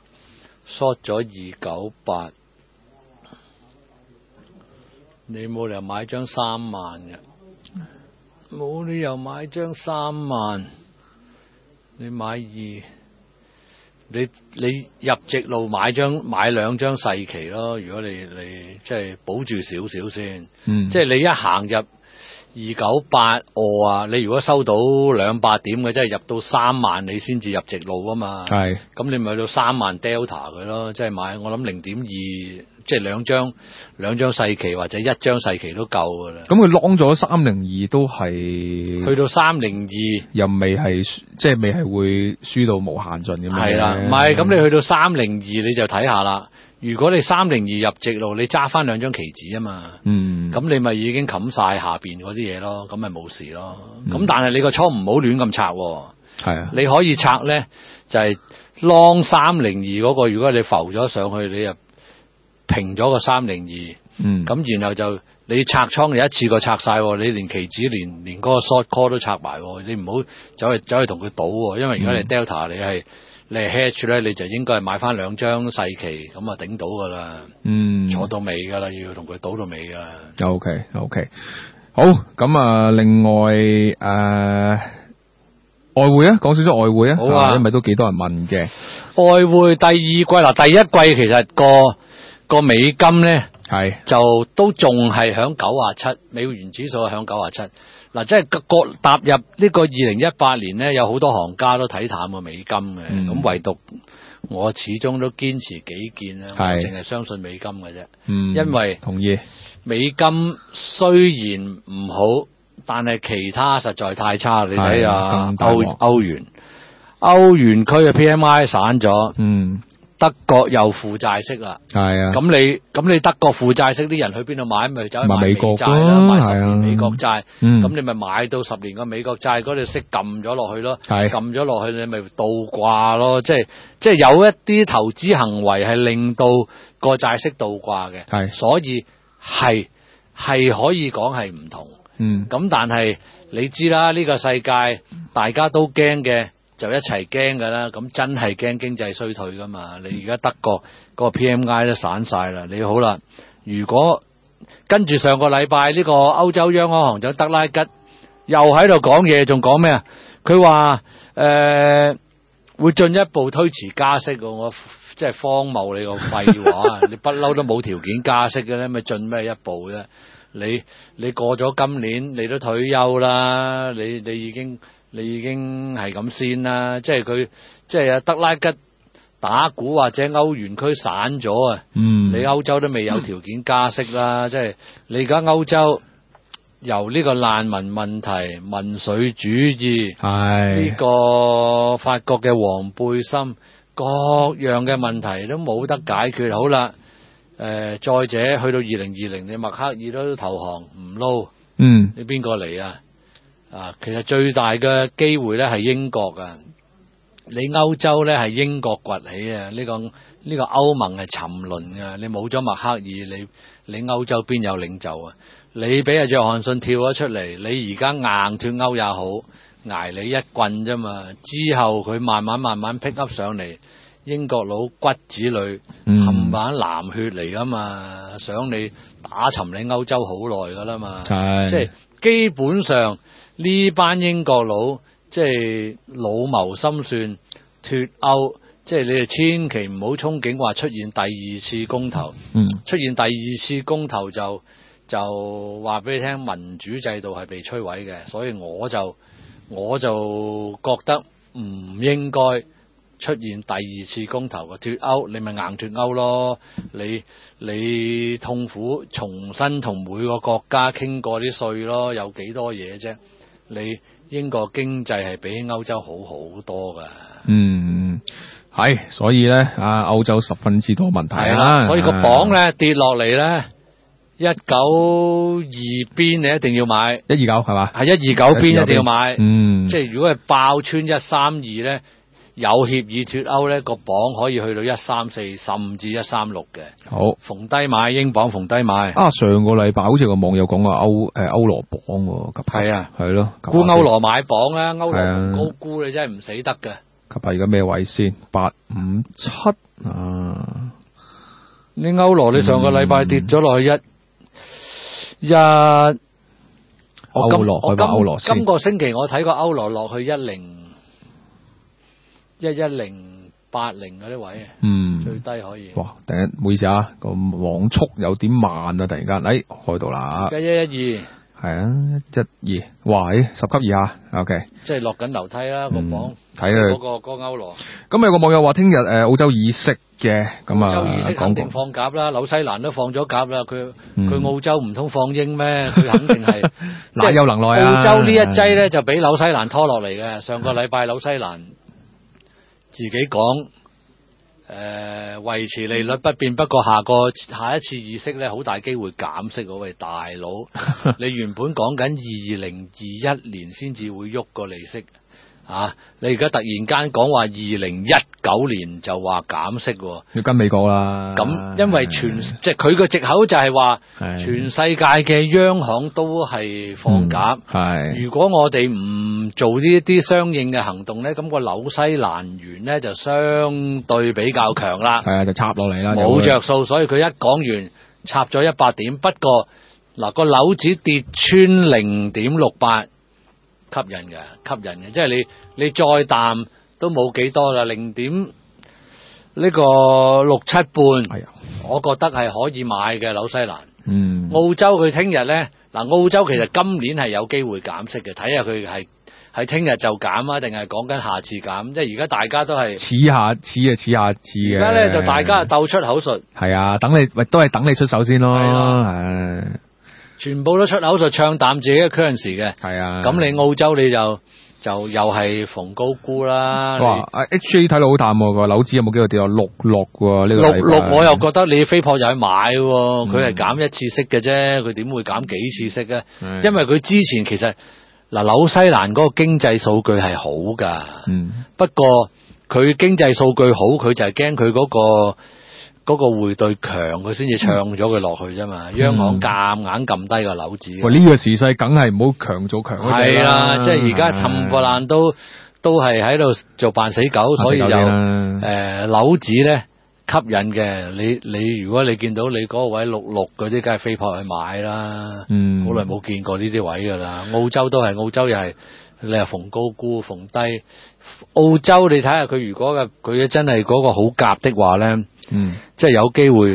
？short 咗二九八，你冇理由買張三萬嘅，冇理由買張三萬，你買二，你你入直路買張買兩張細期咯。如果你你即係保住少少先， 嗯， 即係你一行入二九八哦啊，你如果收到兩百點嘅，即係入到三萬，你先至入直路啊嘛。 係， 咁你咪去到三萬 delta 佢咯，即係買我諗零點二，即係兩張兩張細期或者一張細期都夠噶啦。 咁佢 long 咗三零二都係去到三零二又未係即係未係會輸到無限盡咁樣。 係啦，唔係咁你去到三零二你就睇下啦。如果你三零二入直路，你揸翻兩張期指啊嘛， 嗯， 咁你咪已經冚晒下邊嗰啲嘢咯，咁咪冇事咯。咁、 嗯、 但係你個倉唔好亂咁拆， 係啊， 你可以拆咧就係 long 三零二嗰個，如果你浮咗上去，你就平咗個三零二， 嗯， 咁然後就你拆倉就一次過拆晒，你連期指連連嗰個 short call 都拆埋，你唔好走去走去同佢賭，因為如果你 delta 你係。你係 hedge 咧，你就應該係買翻兩張細期，咁啊頂到噶啦， 嗯， 坐到尾噶啦，要同佢賭到尾噶啦。 OK OK，好，咁啊，另外誒、呃、外匯啊，講少少外匯啊， 好啊， 因為都幾多人問嘅。 外匯第二季嗱，第一季其實個個美金咧係就都仲係響九啊七，美元指數係響九啊七。嗱，即係個個踏入呢個二零一八年咧，有好多行家都睇淡個美金嘅，咁、嗯、唯獨我始終都堅持己見啦，我淨係相信美金嘅啫。 嗯， 因為同意美金雖然唔好，但係其他實在太差。你睇下歐歐元，歐元區嘅 P M I 散咗， 嗯。 德國又負債息啦， 係啊， 咁你咁你德國負債息啲人去邊度買？咪走去買美債啦，買十年美國債，咁、 嗯、 你咪買到十年個美國債嗰條息撳咗落去咯， 係撳咗落去你咪倒掛咯，即係即係有一啲投資行為係令到個債息倒掛嘅， 係， 所以係係可以講係唔同， 嗯， 咁但係你知啦，呢、呢個世界大家都驚嘅。就一齊驚㗎啦，咁真係驚經濟衰退㗎嘛？你而家德國個 P M I 都散晒啦，你好啦，如果跟住上個禮拜呢個歐洲央行行長德拉吉又喺度講嘢，仲講咩啊？佢話誒會進一步推遲加息喎，我即係荒謬你個廢話，你不嬲都冇條件加息嘅咧，咪進咩一步啫？你你過咗今年你都退休啦，你你已經。你已經係咁先啦，即係佢，即係阿德拉吉打鼓或者歐元區散咗啊， 嗯， 你歐洲都未有條件加息啦，即係你而家歐洲由呢個難民問題、民粹主義， 係呢個法國嘅黃背心，各樣嘅問題都冇得解決。好啦，誒、呃，再者去到二零二零，你默克爾都投降唔撈， 嗯， 你邊個嚟啊？啊，其實最大嘅機會咧係英國啊。你歐洲咧係英國崛起啊！呢、這個呢、這個歐盟係沉淪啊！你冇咗默克爾，你你歐洲邊有領袖啊？你俾阿約翰遜跳咗出嚟，你而家硬脱歐也好，挨你一棍啫嘛！之後佢慢慢慢慢 pick up 上嚟，英國佬骨子裏冚唪唥藍血嚟噶嘛，想你打沉你歐洲好耐噶啦嘛，即係基本上呢班英國佬。即係老謀深算脱歐，即係你哋千祈唔好憧憬話出現第二次公投。 嗯，出現第二次公投就就話俾你聽，民主制度係被摧毀嘅，所以我就我就覺得唔應該出現第二次公投嘅脱歐，你咪硬脱歐咯。你你痛苦重新同每個國家傾過啲稅咯，有幾多嘢啫？你英國經濟係比歐洲好好多噶，嗯， 係，所以咧啊，歐洲十分之多問題啦，所以個榜咧跌落嚟咧，一九二邊你一定要買， 一二九係嘛？ 係一二九邊一定要買， 嗯， 即係如果係爆穿一三二咧，有協議脱歐咧，個榜可以去到一三四甚至一三六嘅。 好， 逢低買英鎊，逢低買。 啊，上個禮拜好似個網友講過歐誒歐羅榜喎， 係啊， 係咯， 沽歐羅買榜啦，歐羅高沽你真係唔死得嘅。 及下而家咩位先？八五七啊！ 你歐羅你上個禮拜跌咗落去一一， 歐羅去把歐羅先。 今個星期我睇過歐羅落去一零。一一零八零嗰啲位，嗯，最低可以。哇！ 突然間，唔好意思啊，個網速有點慢啊，突然間，哎，開到啦。 一一一二， 係啊，一二，哇，十級以下 ，OK。 即係落緊樓梯啦，個榜。 睇佢嗰個嗰個歐羅。 咁有個網友話聽日誒澳洲議息嘅，咁啊， 澳洲議息肯定放鴿啦，紐西蘭都放咗鴿啦，佢佢澳洲唔通放鷹咩？佢肯定係， 哪有能耐啊？ 澳洲呢一劑咧就俾紐西蘭拖落嚟嘅，上個禮拜紐西蘭。自己講，誒、呃、維持利率不變，不過下個下一次議息咧，好大機會減息喎。喂，大佬，你原本講緊二零二一年先至會喐個利息。啊！你而家突然間講話二零一九年就話減息， 要跟美國啦。 咁因為全即係佢個藉口就係話，全世界嘅央行都係放鴿。係、嗯、如果我哋唔做呢一啲相應嘅行動咧，咁、個紐西蘭元咧就相對比較強啦。係啊，就插落嚟啦，冇着數。所以佢一講完插咗一百點。不過嗱、個紐指跌穿零點六八。吸引嘅，吸引嘅，即係你你再淡都冇幾多啦，零點呢個六七半，哎、我覺得係可以買嘅紐西蘭。嗯，澳洲佢聽日咧，嗱澳洲其實今年係有機會減息嘅，睇下佢係係聽日就減啊，定係講緊下次減？即係而家大家都係似下似啊似下似嘅。而家咧就大家鬥出口術。係啊，等你喂都係等你出手先咯。係。全部都出口就唱淡自己嘅 currency 嘅，係啊。咁你澳洲你就就又係逢高沽啦。哇！H A 睇到好淡喎，個樓指有冇機會跌到六六喎？呢個六六我又覺得你飛破就去買喎，佢係減一次息嘅啫，佢點會減幾次息咧？因為佢之前其實嗱紐西蘭嗰個經濟數據係好㗎，嗯，不過佢經濟數據好，佢就係驚佢嗰個。嗰、那個匯兌強，佢先至唱咗佢落去啫嘛。央行夾硬撳低個樓指。喂，呢、這個時勢梗係唔好強做強嗰隻啦。係啦，即係而家冚唪唥都都係喺度做扮死狗，所以就誒樓指咧吸引嘅。你你如果你見到你嗰個位六六嗰啲，梗係飛撲去買啦。嗯，好耐冇見過呢啲位噶啦。澳洲都係，澳洲又係你係逢高沽逢低。澳洲你睇下佢如果嘅佢真係嗰個好夾的話咧。嗯，即係有機會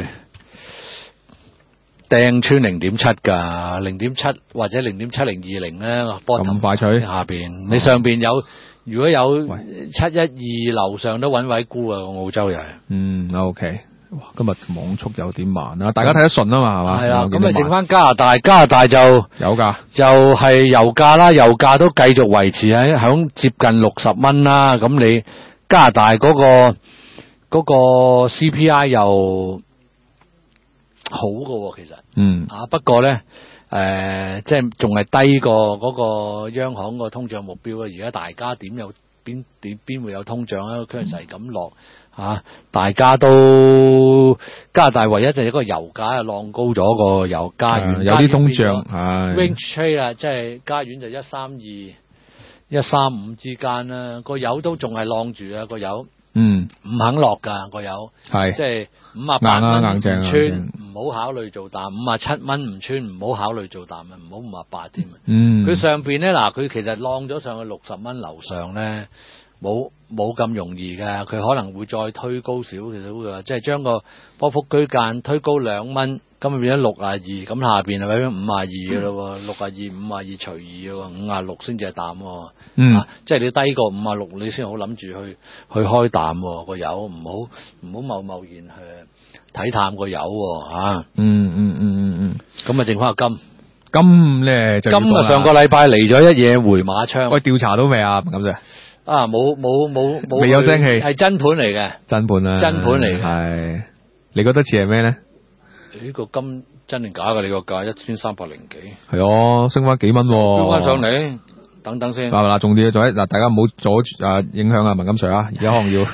掟穿零點七㗎，零點七或者零點七零二零咧，波咁快取下邊，你上邊有如果有七一二樓上都揾位沽啊，澳洲又係。 嗯 ，OK。哇！今日網速有點慢啊，大家睇得順啊嘛，係嘛？ 係啦，咁啊，剩翻加拿大，加拿大就有㗎， 就係油價啦，油價都繼續維持喺響接近六十蚊啦。咁你加拿大嗰個嗰個 C P I 又好㗎喎，其實， 嗯啊，不過咧，誒，即係仲係低過嗰個央行個通脹目標啊。而家大家點有邊點邊會有通脹啊？佢係咁落。啊！大家都加拿大唯一就係一個油價啊，浪高咗個油加元， 有啲通脹，係 range trade 啦，即係加元就一三二、一三五之間啦。個油都仲係浪住啊，個油嗯唔肯落㗎個油， 係即係五啊八蚊唔硬正穿，唔好考慮做淡；五啊七蚊唔穿，唔好考慮做淡啊，唔好五啊八添啊。 嗯， 佢上邊咧嗱，佢其實浪咗上去六十蚊樓上咧。冇冇咁容易㗎，佢可能會再推高少少嘅，即係將個波幅區間推高兩蚊，咁咪變咗六啊二，咁下邊係咪變五啊二嘅咯？六啊二、五啊二除二嘅喎，五啊六先至係淡喎。 嗯， 啊、即係你低過五啊六，你先好諗住去去開淡喎個油，唔好唔好貿貿然去睇淡個油喎嚇。 嗯嗯嗯嗯嗯， 咁啊剩翻個金， 金咧就金啊上個禮拜嚟咗一嘢回馬槍。 喂，調查到未啊？咁啫。 啊！冇冇冇冇， 未有聲氣， 係真盤嚟嘅， 真盤啦， 真盤嚟嘅。 係，你覺得似係咩咧？ 呢個金真定假㗎？你個價一千三百零幾， 係哦，升翻幾蚊， 飆翻上嚟，等等先。 嗱嗱，重點就係嗱，大家唔好阻啊影響啊文金 Sir 啊，而家可能要。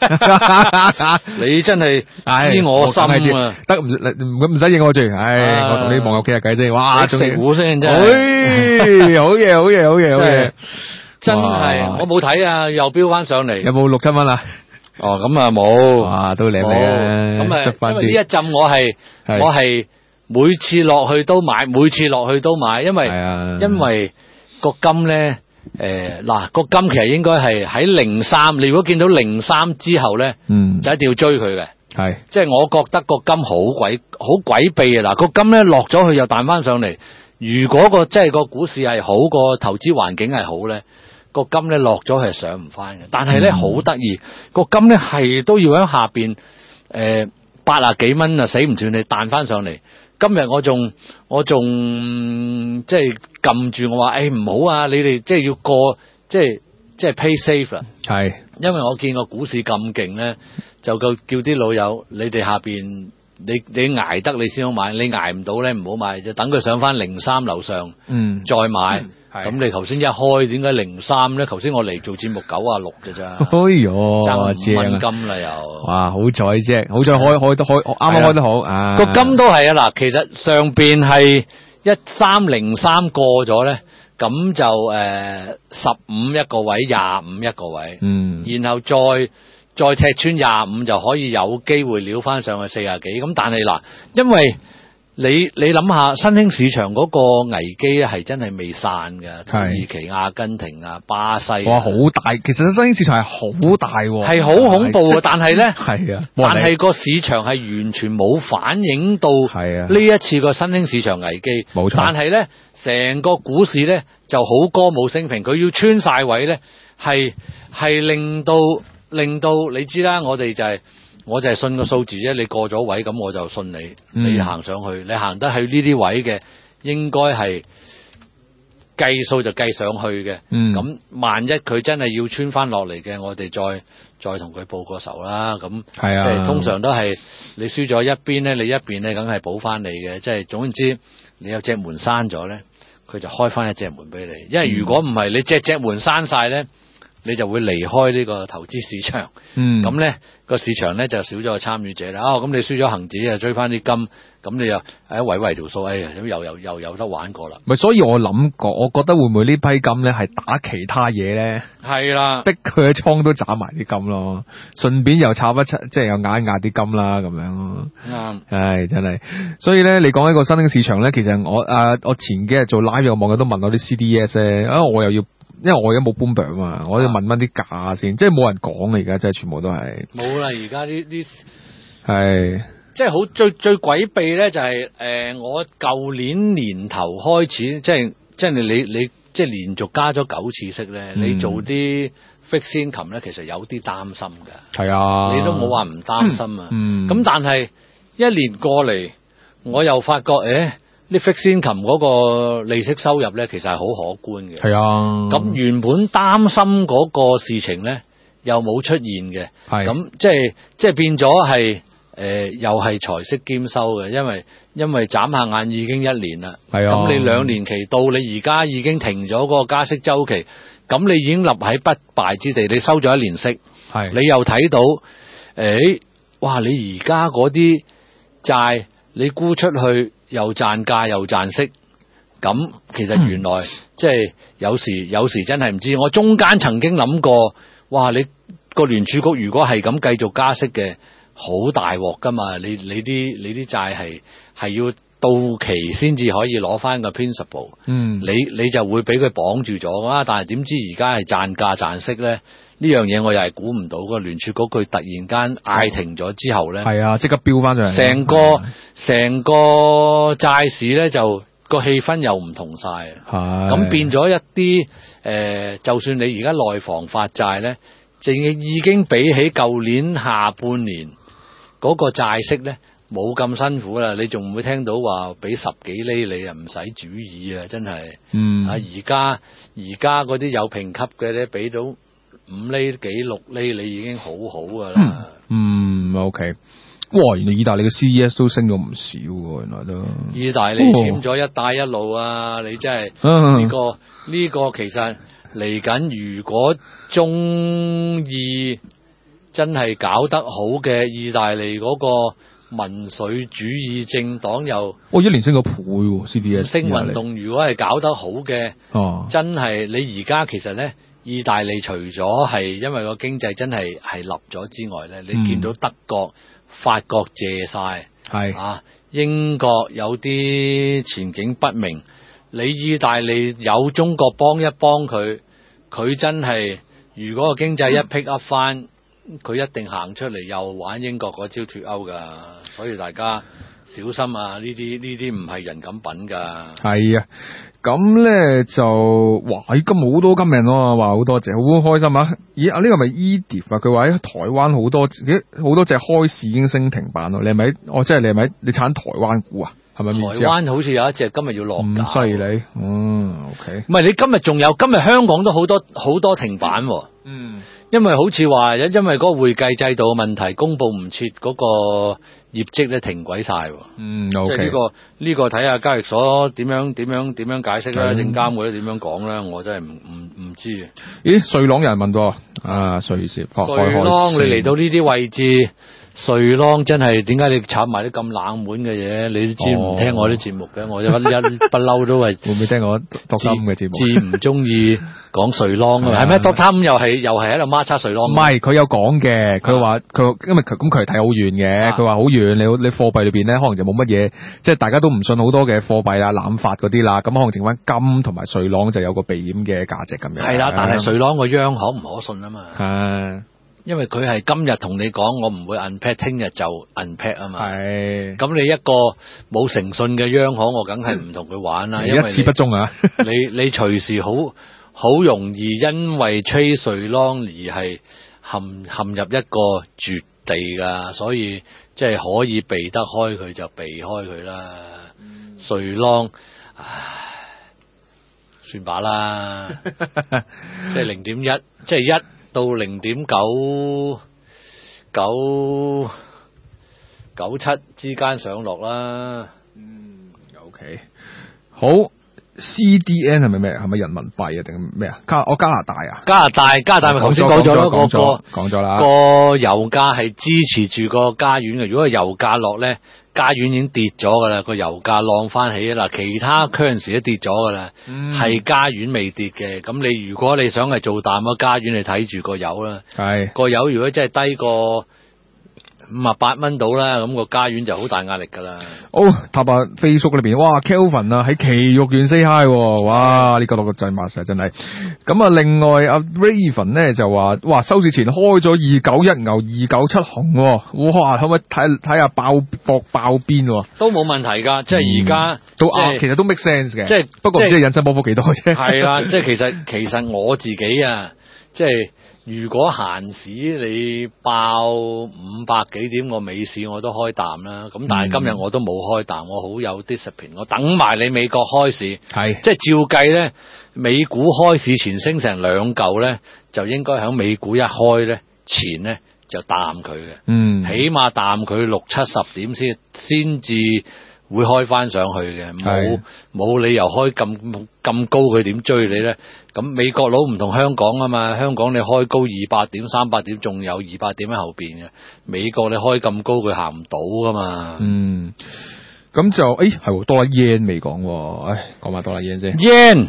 你真係知我心啊！ 得唔唔唔使應我住，唉，我同啲網友傾下偈先。哇， 食糊先真係，好嘢好嘢好嘢好嘢。 真係，我冇睇啊，又飆翻上嚟。 有冇六七蚊啊？ 哦，咁啊冇。 哇，都靚你啊！ 咁啊， 執翻啲。 因為呢一陣我係我係每次落去都買，每次落去都買，因為因為個金咧，誒嗱個金其實應該係喺零三，你如果見到零三之後咧， 嗯， 就一定要追佢嘅。 係，即係我覺得個金好鬼好詭秘啊！嗱，個金咧落咗去又彈翻上嚟，如果個即係個股市係好，個投資環境係好咧。個金咧落咗係上唔翻嘅，但係咧好得意，個金咧係都要喺下邊誒八啊幾蚊啊死唔斷你彈翻上嚟。今日我仲我仲即係撳住我話誒唔好啊，你哋即係要過即係即係 pay safe 啦。 係， 因為我見個股市咁勁咧，就夠叫啲老友你哋下邊你你捱得你先好買，你捱唔到咧唔好買，就等佢上翻零三樓上， 嗯， 再買。 嗯咁你頭先一開點解零三咧？頭先我嚟做節目九啊六嘅咋？ 哎喲， 爭五蚊金啦又。 哇，好彩啫，好彩開開得開，啱啱開得好啊！ 個金都係啊嗱，其實上邊係一三零三過咗咧，咁就誒十五一個位，廿五一個位， 嗯， 然後再再踢穿廿五就可以有機會撩翻上去四啊幾。咁但係嗱，因為你你諗下新興市場嗰個危機咧係真係未散嘅，土耳其、阿根廷啊、巴西啊， 哇好大！其實新興市場係好大喎， 係好恐怖嘅。但係咧， 係啊， 但係個市場係完全冇反映到係啊呢一次個新興市場危機， 冇錯。 但係咧，成個股市咧就好歌舞升平，佢要穿晒位咧，係係令到令到你知啦，我哋就係、是。我就係信個數字啫，你過咗位咁我就信你， 嗯、 你行上去，你行得去呢啲位嘅，應該係計數就計上去嘅。咁、嗯、萬一佢真係要穿翻落嚟嘅，我哋再再同佢報個仇啦。咁即係通常都係你輸咗一邊咧，你一邊咧梗係補翻你嘅。即係總之，你有隻門閂咗咧，佢就開翻一隻門俾你。因為如果唔係，你隻隻門閂晒咧。你就會離開呢個投資市場，咁咧個市場咧就少咗個參與者啦。哦，咁你輸咗恒指啊，追翻啲金，咁你又誒圍圍條數，哎呀，又又又有得玩過啦。 咪所以我諗過，我覺得會唔會呢批金咧係打其他嘢咧？ 係啦， 逼佢嘅倉都斬埋啲金咯，順便又插一插，即係又壓一壓啲金啦，咁樣咯。啱，唉，真係。所以咧，你講呢個新興市場咧，其實我啊，我前幾日做 live 嘅網友都問我啲 C D S 咧，啊，我又要。因為我而家冇 Bloomberg 嘛，我要問翻啲價先，即係冇人講啊！而家真係全部都係冇啦，而家呢啲係即係好最最詭秘咧，就係、是、誒、呃、我舊年年頭開始，即係即係你你即係連續加咗九次息咧， 嗯、 你做啲 fixed income 咧，其實有啲擔心㗎。 係啊， 你都冇話唔擔心啊。咁、 嗯、 但係一年過嚟，我又發覺，誒，啲 fixed income 嗰個利息收入咧，其實係好可觀嘅。 係啊。 咁原本擔心嗰個事情咧，又冇出現嘅。 係。 咁即係即係變咗係。誒、呃，又係財息兼收嘅，因為因為眨下眼已經一年啦。 係啊。咁你兩年期到，你而家已經停咗嗰個加息周期，咁你已經立喺不敗之地。你收咗一年息， 係。 你又睇到，誒、欸，哇！你而家嗰啲債，你沽出去又賺價又賺息，咁其實原來、嗯、即係有時有時真係唔知。我中間曾經諗過，哇！你個聯儲局如果係咁繼續加息嘅。好大鑊噶嘛！你你啲你啲債係係要到期先至可以攞翻個 principal， 嗯， 你你就會俾佢綁住咗啊！但係點知而家係賺價賺息咧？呢樣嘢我又係估唔到個聯儲局佢突然間嗌停咗之後咧， 係啊，即刻飆翻上嚟， 成個成個債市咧就個氣氛又唔同晒，係咁變咗一啲誒、呃，就算你而家內房發債咧，淨係已經比起舊年下半年。嗰、那個債息咧冇咁辛苦啦，你仲唔會聽到話俾十幾厘你啊，唔使主意啊，真係。嗯。啊，而家而家嗰啲有評級嘅咧，俾到五厘幾六厘，你已經好好噶啦。嗯。 嗯 ，OK。哇，原來意大利嘅 C E S 都升咗唔少喎，原來都。意大利簽咗一帶一路啊！哦、你真係呢、嗯這個呢、這個其實嚟緊，如果中意。真係搞得好嘅，意大利嗰個民粹主義政黨又， 哦，一年升個倍喎 ，C D S 升運動如果係搞得好嘅， 哦， 真係你而家其實咧，意大利除咗係因為個經濟真係係立咗之外咧，你見到德國、嗯、法國借晒， 係啊，英國有啲前景不明，你意大利有中國幫一幫佢，佢真係如果個經濟一 pick up 翻。嗯佢一定行出嚟又玩英國嗰招脫歐噶，所以大家小心啊！呢啲呢啲唔係人咁品噶。 係啊，咁咧就哇！今日好多今日咯，話好多隻，好開心啊！咦啊，呢個咪 Edith 啊？佢話喺台灣好多，好多隻開市已經升停板咯。你係咪？哦，即係你係咪？你炒台灣股啊？係咪？ 台灣好似有一隻今日要落價。 咁犀利，嗯 ，OK。唔係你今日仲有，今日香港都好多好多停板。 嗯。 因為好似話，因為嗰個會計制度嘅問題，公布唔切嗰個業績咧停鬼晒。 嗯 ，OK。 即係呢個呢個睇下交易所點樣點樣點樣解釋啦，證監會點樣講啦，我真係唔唔唔知。 咦，瑞朗有人問到啊，瑞士， 瑞朗你嚟到呢啲位置。瑞郎真係點解你炒埋啲咁冷門嘅嘢？你都知唔聽我啲節目嘅，我一一不嬲都係會唔會聽我讀心嘅節目？ 知唔中意講瑞郎啊？係咩？讀心又係又係喺度孖叉瑞郎？ 唔係，佢有講嘅。佢話佢因為佢咁佢係睇好遠嘅。佢話好遠，你你貨幣裏邊咧可能就冇乜嘢，即係大家都唔信好多嘅貨幣啊、濫發嗰啲啦。咁可能剩翻金同埋瑞郎就有個避險嘅價值咁樣。 係啦，但係瑞郎個央行唔可信啊嘛。 係。 因為佢係今日同你講，我唔會 unpack， 聽日就 unpack 啊嘛。 係。咁你一個冇誠信嘅央行，我梗係唔同佢玩啦。因為一次不忠啊！ 你你隨時好好容易因為吹瑞郎而係陷陷入一個絕地噶，所以即係可以避得開佢就避開佢啦。嗯、瑞郎，唉，算把啦，即係零點一，即係一。到零點九九九七之間上落啦。 嗯 ，OK，好 ，C D N 係咪咩？係咪人民幣啊？定咩啊？加我加拿大啊？ 加拿大，加拿大咪頭先講咗咯，個個講咗啦。 個油價係支持住個加元嘅。如果個油價落咧，加元已經跌咗噶啦，個油價浪翻起啦。其他 currency 都跌咗噶啦，係、嗯、加元未跌嘅。咁你如果你想係做淡個加元，你睇住個油啦。係個油如果真係低過五啊八蚊到啦，咁個家園就好大壓力㗎啦。 哦，塔下 Facebook 裏邊，哇 Kelvin 啊喺奇玉苑 say hi，哇呢、這個落個掣馬實真係。咁啊，另外阿 Raven 咧就話，哇收市前開咗二九一牛二九七紅，哇可唔可以睇睇下爆博爆邊？ 都冇問題㗎，即係而家都啊，其實都 make sense 嘅， 即係不過唔知引伸波幅幾多啫。 係啦，即係其實其實我自己啊，即係。如果閒時你爆五百幾點個美市我都開淡啦，咁但係今日我都冇開淡，我好有 discipline，我等埋你美國開市，係即係照計咧，美股開市前升成兩嚿咧，就應該喺美股一開咧前咧就淡佢嘅，嗯，起碼淡佢六七十點先先至會開翻上去嘅，冇冇理由開咁咁高佢點追你咧？咁美國佬唔同香港啊嘛，香港你開高二百點、三百點，仲有二百點喺後邊嘅。美國你開咁高佢行唔到噶嘛。嗯， 咁就誒係多啦 yen 未講，誒講埋多啦 yen 先。 yen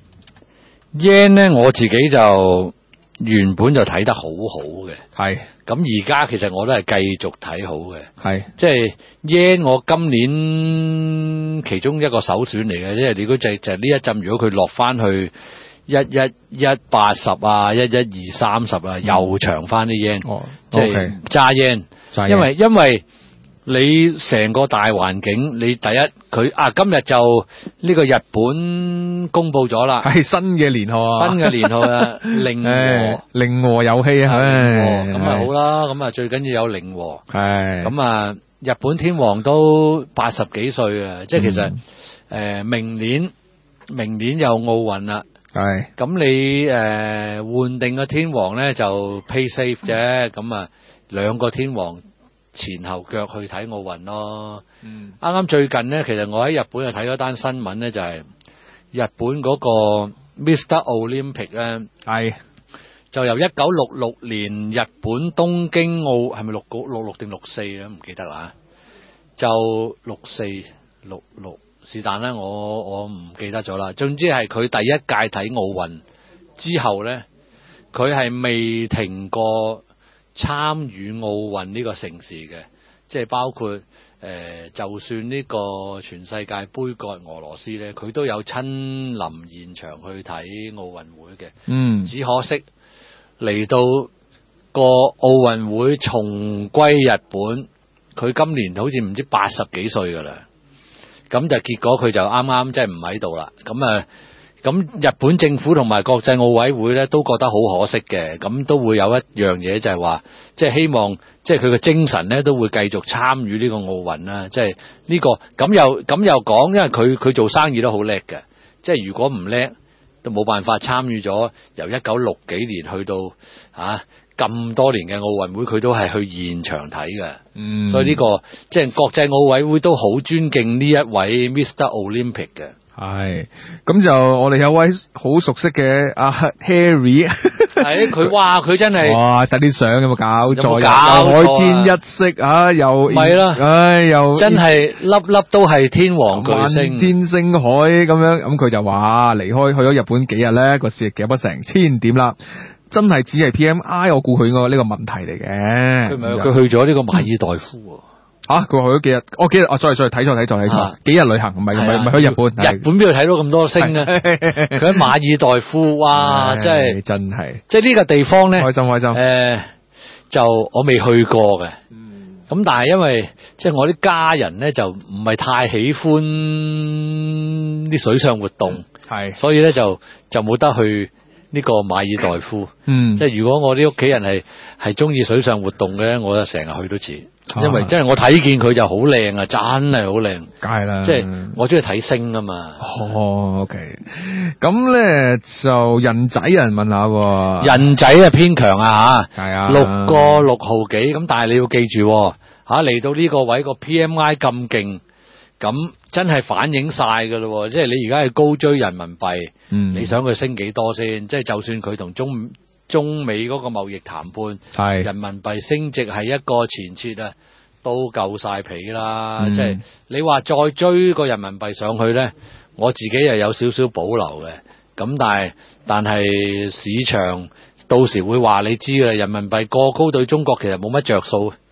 yen 咧，我自己就原本就睇得好好嘅，係。咁而家其實我都係繼續睇好嘅，係。即係 yen 我今年其中一個首選嚟嘅，因為如果就就呢一陣，如果佢落翻去一一一八十啊，一一二三十啊，又長翻啲 yen，哦，即係揸 yen，因為因為你成個大環境，你第一佢啊今日就呢個日本公布咗啦， 係新嘅年號啊， 新嘅年號啊，令和令和遊戲啊， 咁啊好啦，咁啊最緊要有令和，係咁啊日本天皇都八十幾歲啊，即係其實誒、嗯呃、明年明年有奧運啦。係，咁你誒換定個天皇咧就 pay safe 啫，咁啊兩個天皇前後腳去睇奧運咯。嗯，啱啱最近咧，其實我喺日本就睇咗單新聞咧，就係、是、日本嗰個 Mister Olympic 咧，係就由一九六六年日本東京奧係咪六六六六定六四啊？唔記得啦，就六四六六。是但咧，我我唔記得咗啦。總之係佢第一屆睇奧運之後咧，佢係未停過參與奧運呢個盛事嘅，即係包括誒、呃，就算呢個全世界杯葛俄羅斯咧，佢都有親臨現場去睇奧運會嘅。嗯，只可惜嚟到個奧運會重歸日本，佢今年好似唔知八十幾歲噶啦。咁就結果佢就啱啱即係唔喺度啦，咁啊，咁日本政府同埋國際奧委會咧都覺得好可惜嘅，咁都會有一樣嘢就係話，即係希望即係佢嘅精神咧都會繼續參與呢個奧運啦，即係呢個咁又咁又講，因為佢佢做生意都好叻嘅，即係如果唔叻都冇辦法參與咗由一九六幾年去到啊咁多年嘅奧運會，佢都係去現場睇嘅。嗯，所以呢、這個即係、就是、國際奧委會都好尊敬呢一位 Mister Olympic 嘅。係，咁就我哋有位好熟悉嘅阿 Harry， 係佢哇，佢真係哇，睇啲相有冇搞錯？有冇搞錯？海天一色啊，又係啦，唉，又真係粒粒都係天王巨星，滿天星海咁樣。咁佢就話離開去咗日本幾日咧，個市夾咗成千點啦。真係只係 P M I， 我估佢個呢個問題嚟嘅。佢唔係佢去咗呢個馬爾代夫啊！佢去咗幾日？我幾日？哦，sorry sorry，睇錯睇錯睇錯，幾日旅行？唔係唔係唔係去日本？日本邊度睇到咁多星啊？佢喺馬爾代夫，哇！真係真係，即係呢個地方咧，開心開心。誒、呃，就我未去過嘅。嗯。咁但係因為即係我啲家人咧就唔係太喜歡啲水上活動，係，所以咧就就冇得去。呢、這個馬爾代夫，嗯，即係如果我啲屋企人係係中意水上活動嘅咧，我就成日去都似，因為即係我睇見佢就好靚啊，真係好靚，梗係啦，即係我中意睇星啊嘛。哦 ，OK，咁咧就人仔有人問下，人仔啊偏強啊吓，係啊，六個六號幾，咁但係你要記住吓，嚟到呢個位個 P M I 咁勁。咁真係反映晒噶咯，即係你而家係高追人民幣，嗯，你想佢升幾多先？即係就算佢同中中美嗰個貿易談判，係人民幣升值係一個前設啊，都夠晒皮啦。嗯、即係你話再追個人民幣上去咧，我自己又有少少保留嘅。咁但係但係市場到時會話你知啦，人民幣過高對中國其實冇乜着數。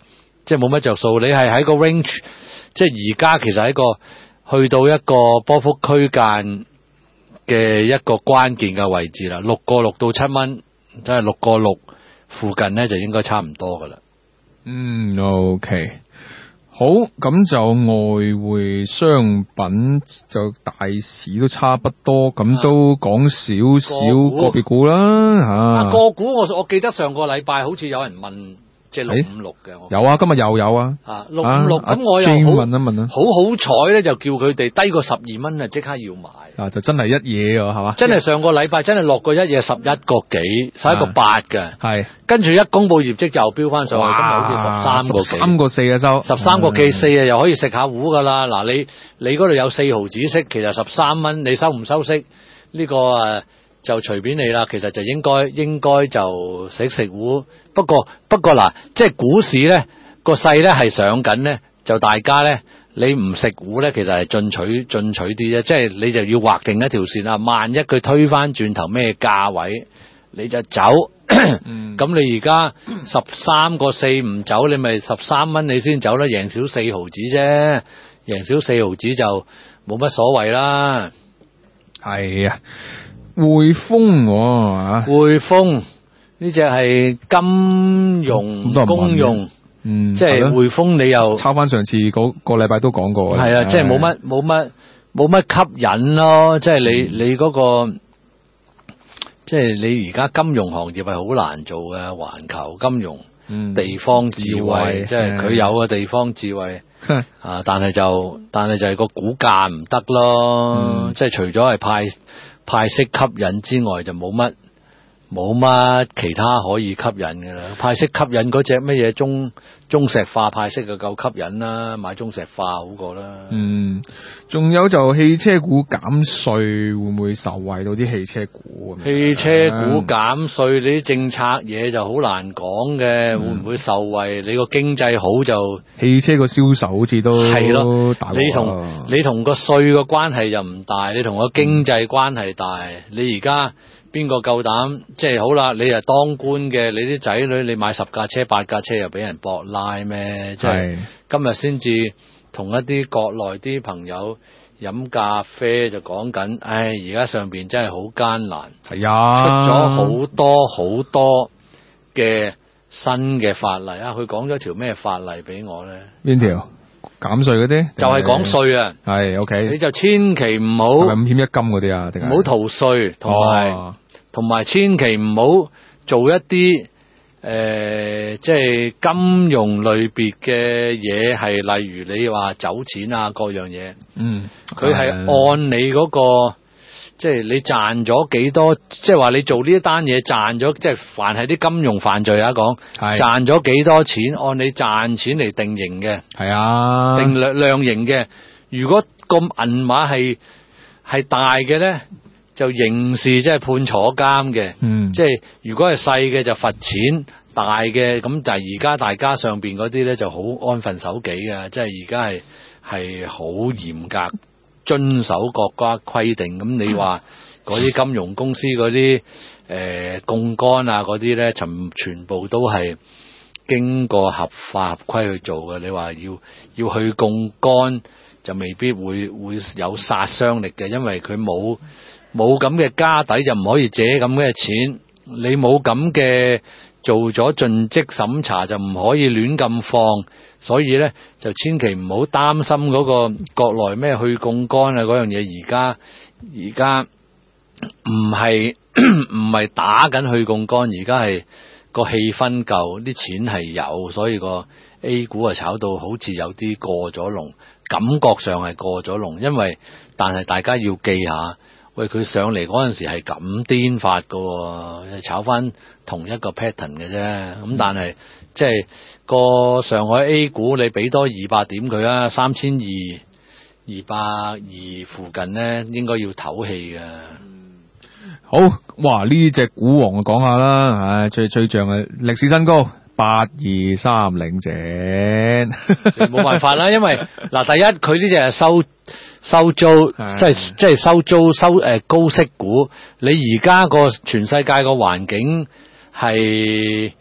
即係冇乜着數。你係喺個 range， 即係而家其實喺個去到一個波幅區間嘅一個關鍵嘅位置啦，六個六到七蚊，即係六個六附近咧就應該差唔多噶啦。 嗯 ，OK。好，咁就外匯商品就大市都差不多，咁都講少少個別股啦吓。 啊，個股我我記得上個禮拜好似有人問，即係六五六嘅。 有啊，今日又有啊。 啊，六五六咁我又好問一問啊， 好好彩咧，就叫佢哋低過十二蚊啊，即刻要買。 啊，就真係一嘢啊，係嘛？ 真係上個禮拜真係落過一嘢十一個幾，十一個八嘅。係。跟住一公佈業績又飆翻上去，今日好似十三個幾。十三個四啊收。十三個幾四啊，又可以食下糊噶啦。嗱，你你嗰度有四毫子息，其實十三蚊，你收唔收息？呢個誒就隨便你啦。其實就應該應該就食食糊。不過不過嗱，即係股市咧個勢咧係上緊咧，就大家咧。你唔食糊咧，其實係進取進取啲啫，即係你就要劃定一條線啊。萬一佢推翻轉頭咩價位，你就走。咁、嗯、你而家十三個四唔走，你咪十三蚊你先走啦，贏少四毫子啫，贏少四毫子就冇乜所謂啦。 係啊，匯豐啊， 匯豐呢隻係金融公用。 嗯， 即係匯豐，你又抄翻上次嗰個禮拜都講過， 係啊，即係冇乜冇乜冇乜吸引咯，即係你你嗰個，即係你而家金融行業係好難做嘅，環球金融，嗯，地方智慧，即係佢有嘅地方智慧，啊，但係就但係就係個股價唔得咯，即係除咗係派派息吸引之外，就冇乜。冇乜其他可以吸引嘅啦，派息吸引嗰隻乜嘢中中石化派息就夠吸引啦，買中石化好過啦。嗯， 仲有就汽車股減稅會唔會受惠到啲汽車股？ 汽車股減稅，你啲政策嘢就好難講嘅，嗯、會唔會受惠？你個經濟好就汽車個銷售好似都係咯， 你同你同個稅個關係就唔大，你同個經濟關係大，嗯、你而家。邊個夠膽？即係好啦，你係當官嘅，你啲仔女你買十架車八架車又俾人搏拉咩？即係今日先至同一啲國內啲朋友飲咖啡就講緊，唉，而家上邊真係好艱難。 係啊， 出咗好多好多嘅新嘅法例啊！佢講咗條咩法例俾我咧？ 邊條？減稅嗰啲？ 就係講稅啊！ 係 OK， 你就千祈唔好係咪五險一金嗰啲啊？定係唔好逃稅，同埋。哦同埋千祈唔好做一啲誒、呃，即係金融類別嘅嘢，係例如你話走錢啊，各樣嘢。嗯，佢係按你嗰、嗰個，即係你賺咗幾多，即係話你做呢一單嘢賺咗，即係凡係啲金融犯罪啊講，賺咗幾多錢，按你賺錢嚟定刑嘅。係啊，定量量刑嘅。如果個銀碼係係大嘅咧。就刑事即係判坐監嘅，嗯，即係如果係細嘅就罰錢，大嘅咁就係而家大家上邊嗰啲咧就好安分守己嘅，即係而家係係好嚴格遵守國家規定。咁你話嗰啲金融公司嗰啲誒槓桿啊嗰啲咧，全全部都係經過合法合規去做嘅。你話要要去槓桿就未必會會有殺傷力嘅，因為佢冇。冇咁嘅家底就唔可以借咁嘅錢，你冇咁嘅做咗盡職審查就唔可以亂咁放，所以咧就千祈唔好擔心嗰個國內咩去槓桿啊嗰樣嘢，而家而家唔係唔係打緊去槓桿，而家係個氣氛夠，啲錢係有，所以個 A 股啊炒到好似有啲過咗龍，感覺上係過咗龍，因為但係大家要記下。喂，佢上嚟嗰陣時係咁癲發㗎，炒翻同一個 pattern 嘅啫。咁但係即係個上海 A 股，你俾多二百點佢啊，三千二、二百二附近咧，應該要唞氣嘅。 好，哇！呢隻股王講下啦，唉，最最漲嘅歷史新高八二三零隻， 冇辦法啦，因為嗱，第一佢呢隻係收。收租即係即係收租收誒、呃、高息股，你而家個全世界個環境係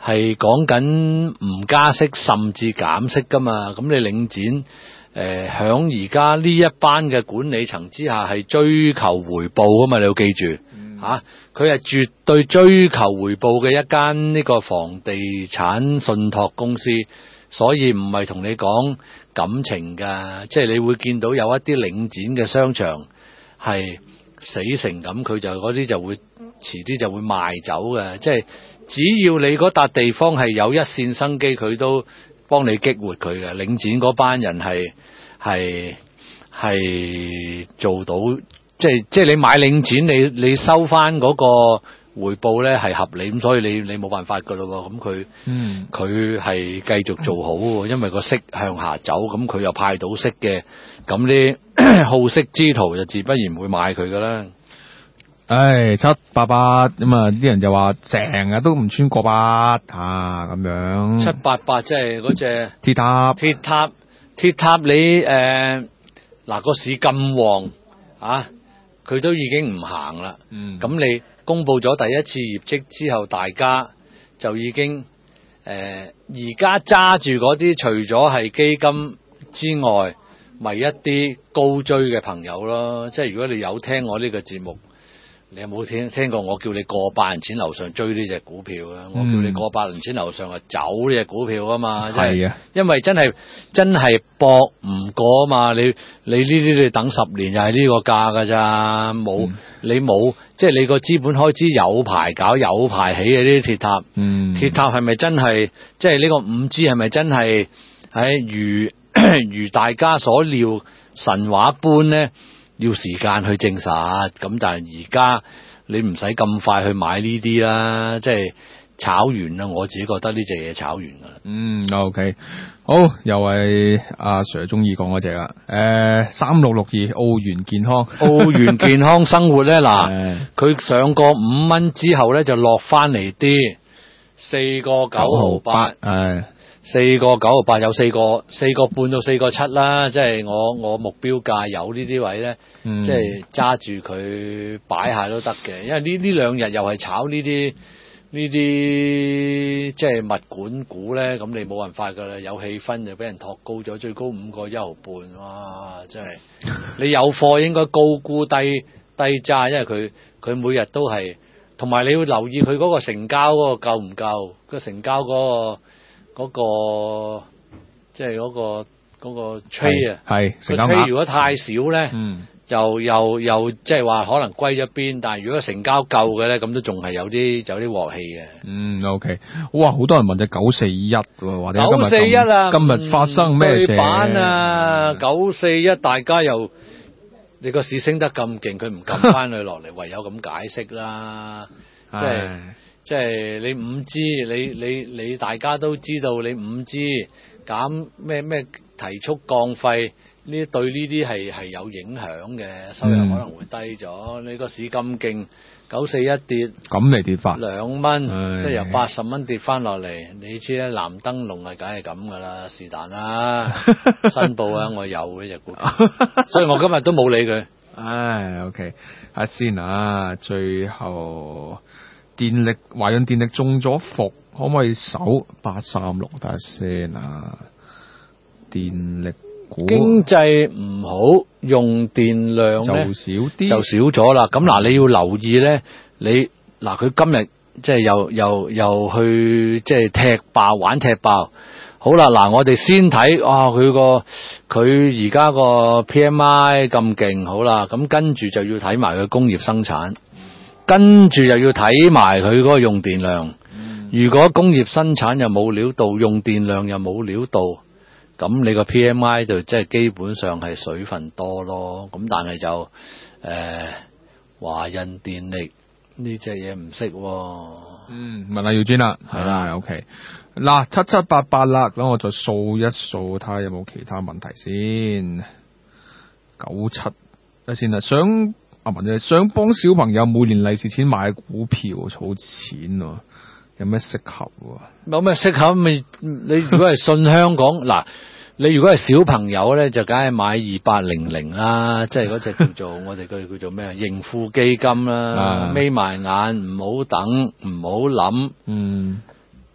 係講緊唔加息甚至減息噶嘛，咁你領展誒響而家呢一班嘅管理層之下係追求回報啊嘛，你要記住吓，佢係、嗯啊、絕對追求回報嘅一間呢個房地產信託公司，所以唔係同你講感情噶，即係你會見到有一啲領展嘅商場係死成咁，佢就嗰啲就會遲啲就會賣走嘅，即係只要你嗰笪地方係有一線生機，佢都幫你激活佢嘅。領展嗰班人係係係做到，即係即係你買領展，你你收翻嗰個回報咧係合理，咁所以你你冇辦法噶咯，咁佢嗯佢係繼續做好，因為個息向下走，咁佢又派到息嘅，咁啲好息之徒就自不然會買佢噶啦。 唉，七八八咁啊！啲人就話成日都唔穿過八啊，咁樣。 七八八即係嗰隻鐵塔， 鐵塔，鐵塔你誒，嗱、呃、個市咁旺啊，佢都已經唔行啦。嗯，咁你公布咗第一次業績之後，大家就已經誒，而家揸住嗰啲，除咗係基金之外，咪一啲高追嘅朋友咯。即係如果你有聽我呢個節目。你有冇聽聽過我叫你過百銀錢樓上追呢隻股票啊？嗯、我叫你過百銀錢樓上啊走呢隻股票啊嘛，係啊，因為真係真係搏唔過啊嘛！你你呢啲你等十年就係呢個價㗎咋，冇、嗯、你冇即係你個資本開支有排搞有排起嘅呢啲鐵塔，嗯、鐵塔係咪真係即係呢個五 G 係咪真係喺如如大家所料神話般咧？要時間去證實，咁但係而家你唔使咁快去買呢啲啦，即係炒完啦。我自己覺得呢隻嘢炒完噶啦。嗯 ，OK，好，又係阿 Sir 中意講嗰隻啦。誒，三六六二澳元健康， 澳元健康生活咧，嗱，佢上過五蚊之後咧就落翻嚟啲，四個九毫八，誒。四個九毫八有四個四個半到四個七啦，即係我我目標價有呢啲位咧，嗯、即係揸住佢擺下都得嘅，因為呢呢兩日又係炒呢啲呢啲即係物管股咧，咁你冇辦法噶啦，有氣氛就俾人托高咗，最高五個一毫半，哇！真係你有貨應該高估低低揸，因為佢佢每日都係，同埋你要留意佢嗰個成交嗰個夠唔夠，個成交嗰個。嗰、那個即係嗰個嗰、那個 trade 啊，係成交額如果太少咧，嗯，就又又即係話可能歸咗邊，但係如果成交夠嘅咧，咁都仲係有啲有啲鑊氣嘅。嗯 ，OK，哇，好多人問隻九四一喎，或者九四一啊， 今日發生咩事？ 對版啊，九四一大家又你個市升得咁勁，佢唔撳翻佢落嚟，唯有咁解釋啦，即係。即係你五 G，你你你大家都知道你五 G 減咩咩提速降費呢？對呢啲係係有影響嘅，收入可能會低咗。嗯、你個市咁勁，九四一跌咁嚟跌法兩蚊，即係由八十蚊跌翻落嚟。你知咧，藍燈籠係梗係咁噶啦，是但啦。申報啊，我有呢隻股票，所以我今日都冇理佢。 唉 ，OK，阿先啊，最後。電力華潤電力中咗伏，可唔可以守八三六？睇下先啊！電力股經濟唔好，用電量咧就少啲， 就少咗啦。咁嗱，你要留意咧，你嗱佢今日即係又又又去即係踢爆玩踢爆。好啦，嗱我哋先睇啊，佢個佢而家個 P M I 咁勁，好啦，咁跟住就要睇埋佢工業生產。跟住又要睇埋佢嗰個用電量，如果工業生產又冇料到，用電量又冇料到，咁你個 P M I 就即係基本上係水分多咯。咁但係就誒華潤電力呢隻嘢唔識， 嗯，問下耀尊啦，係啦 ，OK，嗱七七八八啦，等我再掃一掃，睇下有冇其他問題先。九七一先啦，想。阿文就想幫小朋友每年利是錢買股票儲錢，有咩適合？ 有咩適合咪？你如果係信香港嗱，你如果係小朋友咧，就梗係買二八零零啦，即係嗰隻叫做我哋嗰叫做咩啊？盈富基金啦，眯埋眼唔好等，唔好諗，嗯，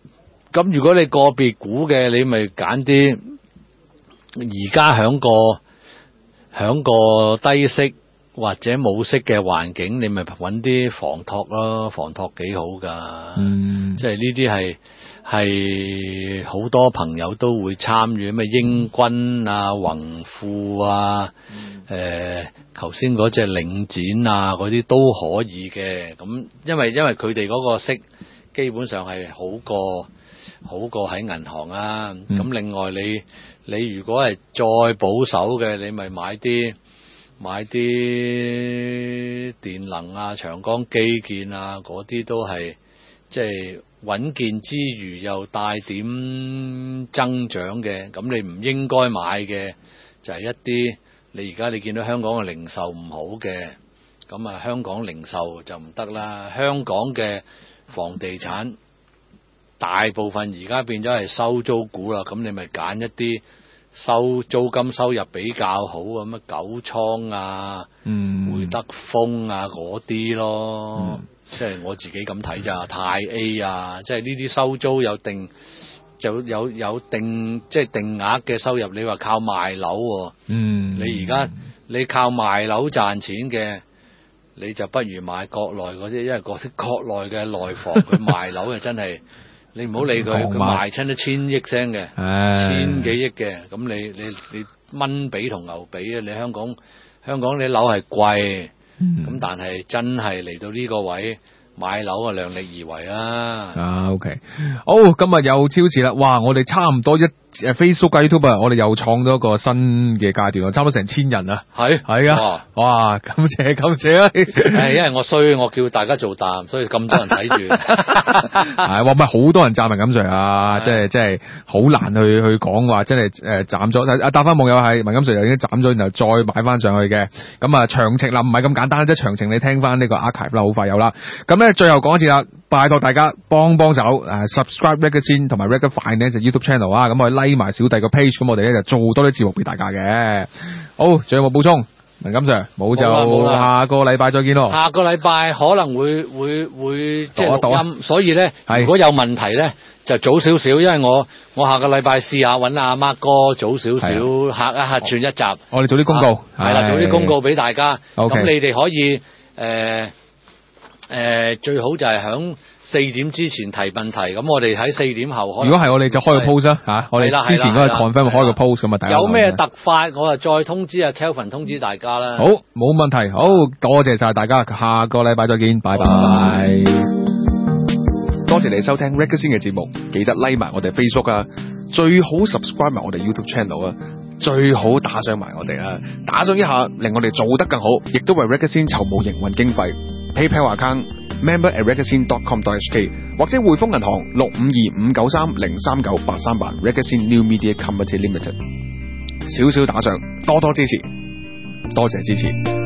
咁如果你個別股嘅，你咪揀啲而家響個響個低息或者冇息嘅環境，你咪揾啲房託咯，房託幾好噶， 嗯， 即係呢啲係係好多朋友都會參與，咩英軍啊、宏富啊，誒頭先嗰隻領展啊嗰啲都可以嘅，咁因為因為佢哋嗰個息基本上係好過好過喺銀行啊，咁、嗯、另外你你如果係再保守嘅，你咪買啲買啲電能啊、長江基建啊嗰啲都係即係穩健之餘又帶點增長嘅，咁你唔應該買嘅就係一啲你而家你見到香港嘅零售唔好嘅，咁啊香港零售就唔得啦，香港嘅房地產大部分而家變咗係收租股啦，咁你咪揀一啲收租金收入比較好咁乜九倉啊、嗯、會德豐啊嗰啲咯，嗯、即係我自己咁睇咋，泰 A 啊，即係呢啲收租有定就有有定即係定額嘅收入，你話靠賣樓喎，嗯，你而家你靠賣樓賺錢嘅，你就不如買國內嗰啲，因為嗰啲國內嘅內房佢賣樓係真係。你唔好理佢，佢賣親都千億聲嘅，千幾億嘅，咁你你你蚊比同牛比啊！你香港香港你樓係貴，咁、嗯、但係真係嚟到呢個位買樓啊，量力而為啦。 啊 ，OK， 好，今日又超時啦！哇，我哋差唔多一誒 Facebook、YouTube 啊，我哋又創咗一個新嘅階段咯，差唔多成千人啊！係係啊，哇，感謝感謝啊！ 係因為我衰，我叫大家做淡，所以咁多人睇住。 係哇，咪好多人讚文錦 Sir 啊！即係即係好難去去講話，真係誒斬咗。啊，答翻網友係文錦 Sir 又已經斬咗，然後再擺翻上去嘅。咁啊，詳情啦，唔係咁簡單，即係詳情你聽翻呢個 archive 啦，好快有啦。咁咧，最後講一次啦，拜託大家幫幫手誒 ，subscribe Reggae Scene 同埋 Reggae Finance YouTube channel 啊，咁我哋 like 埋小弟個 page，咁我哋咧就做多啲節目俾大家嘅。好，仲有冇補充？文錦 Sir，冇就下個禮拜再見咯。 下個禮拜可能會會會即係錄音，所以咧如果有問題咧就早少少，因為我我下個禮拜試下揾阿 Mark 哥早少少客一客串一集。我哋做啲公告，係啦，做啲公告俾大家。咁你哋可以誒誒最好就係響四點之前提問題，咁我哋喺四點後開。如果係我哋就開個 post 啦嚇，我哋之前嗰個 confirm 開個 post 咁啊，大家有咩突發，我就再通知阿 Kelvin 通知大家啦。好，冇問題，好多謝晒大家，下個禮拜再見，拜拜。多謝你收聽 Reggae Scene 嘅節目，記得 like 埋我哋 Facebook 啊，最好 subscribe 埋我哋 YouTube channel 啊，最好打賞埋我哋啊，打賞一下令我哋做得更好，亦都為 Reggae Scene 籌募營運經費。PayPal account member at reggae scene dot com dot h k 或者匯豐銀行六五二五九三零三九八三八 Reggae Scene New Media Company Limited， 少少打賞，多多支持，多謝支持。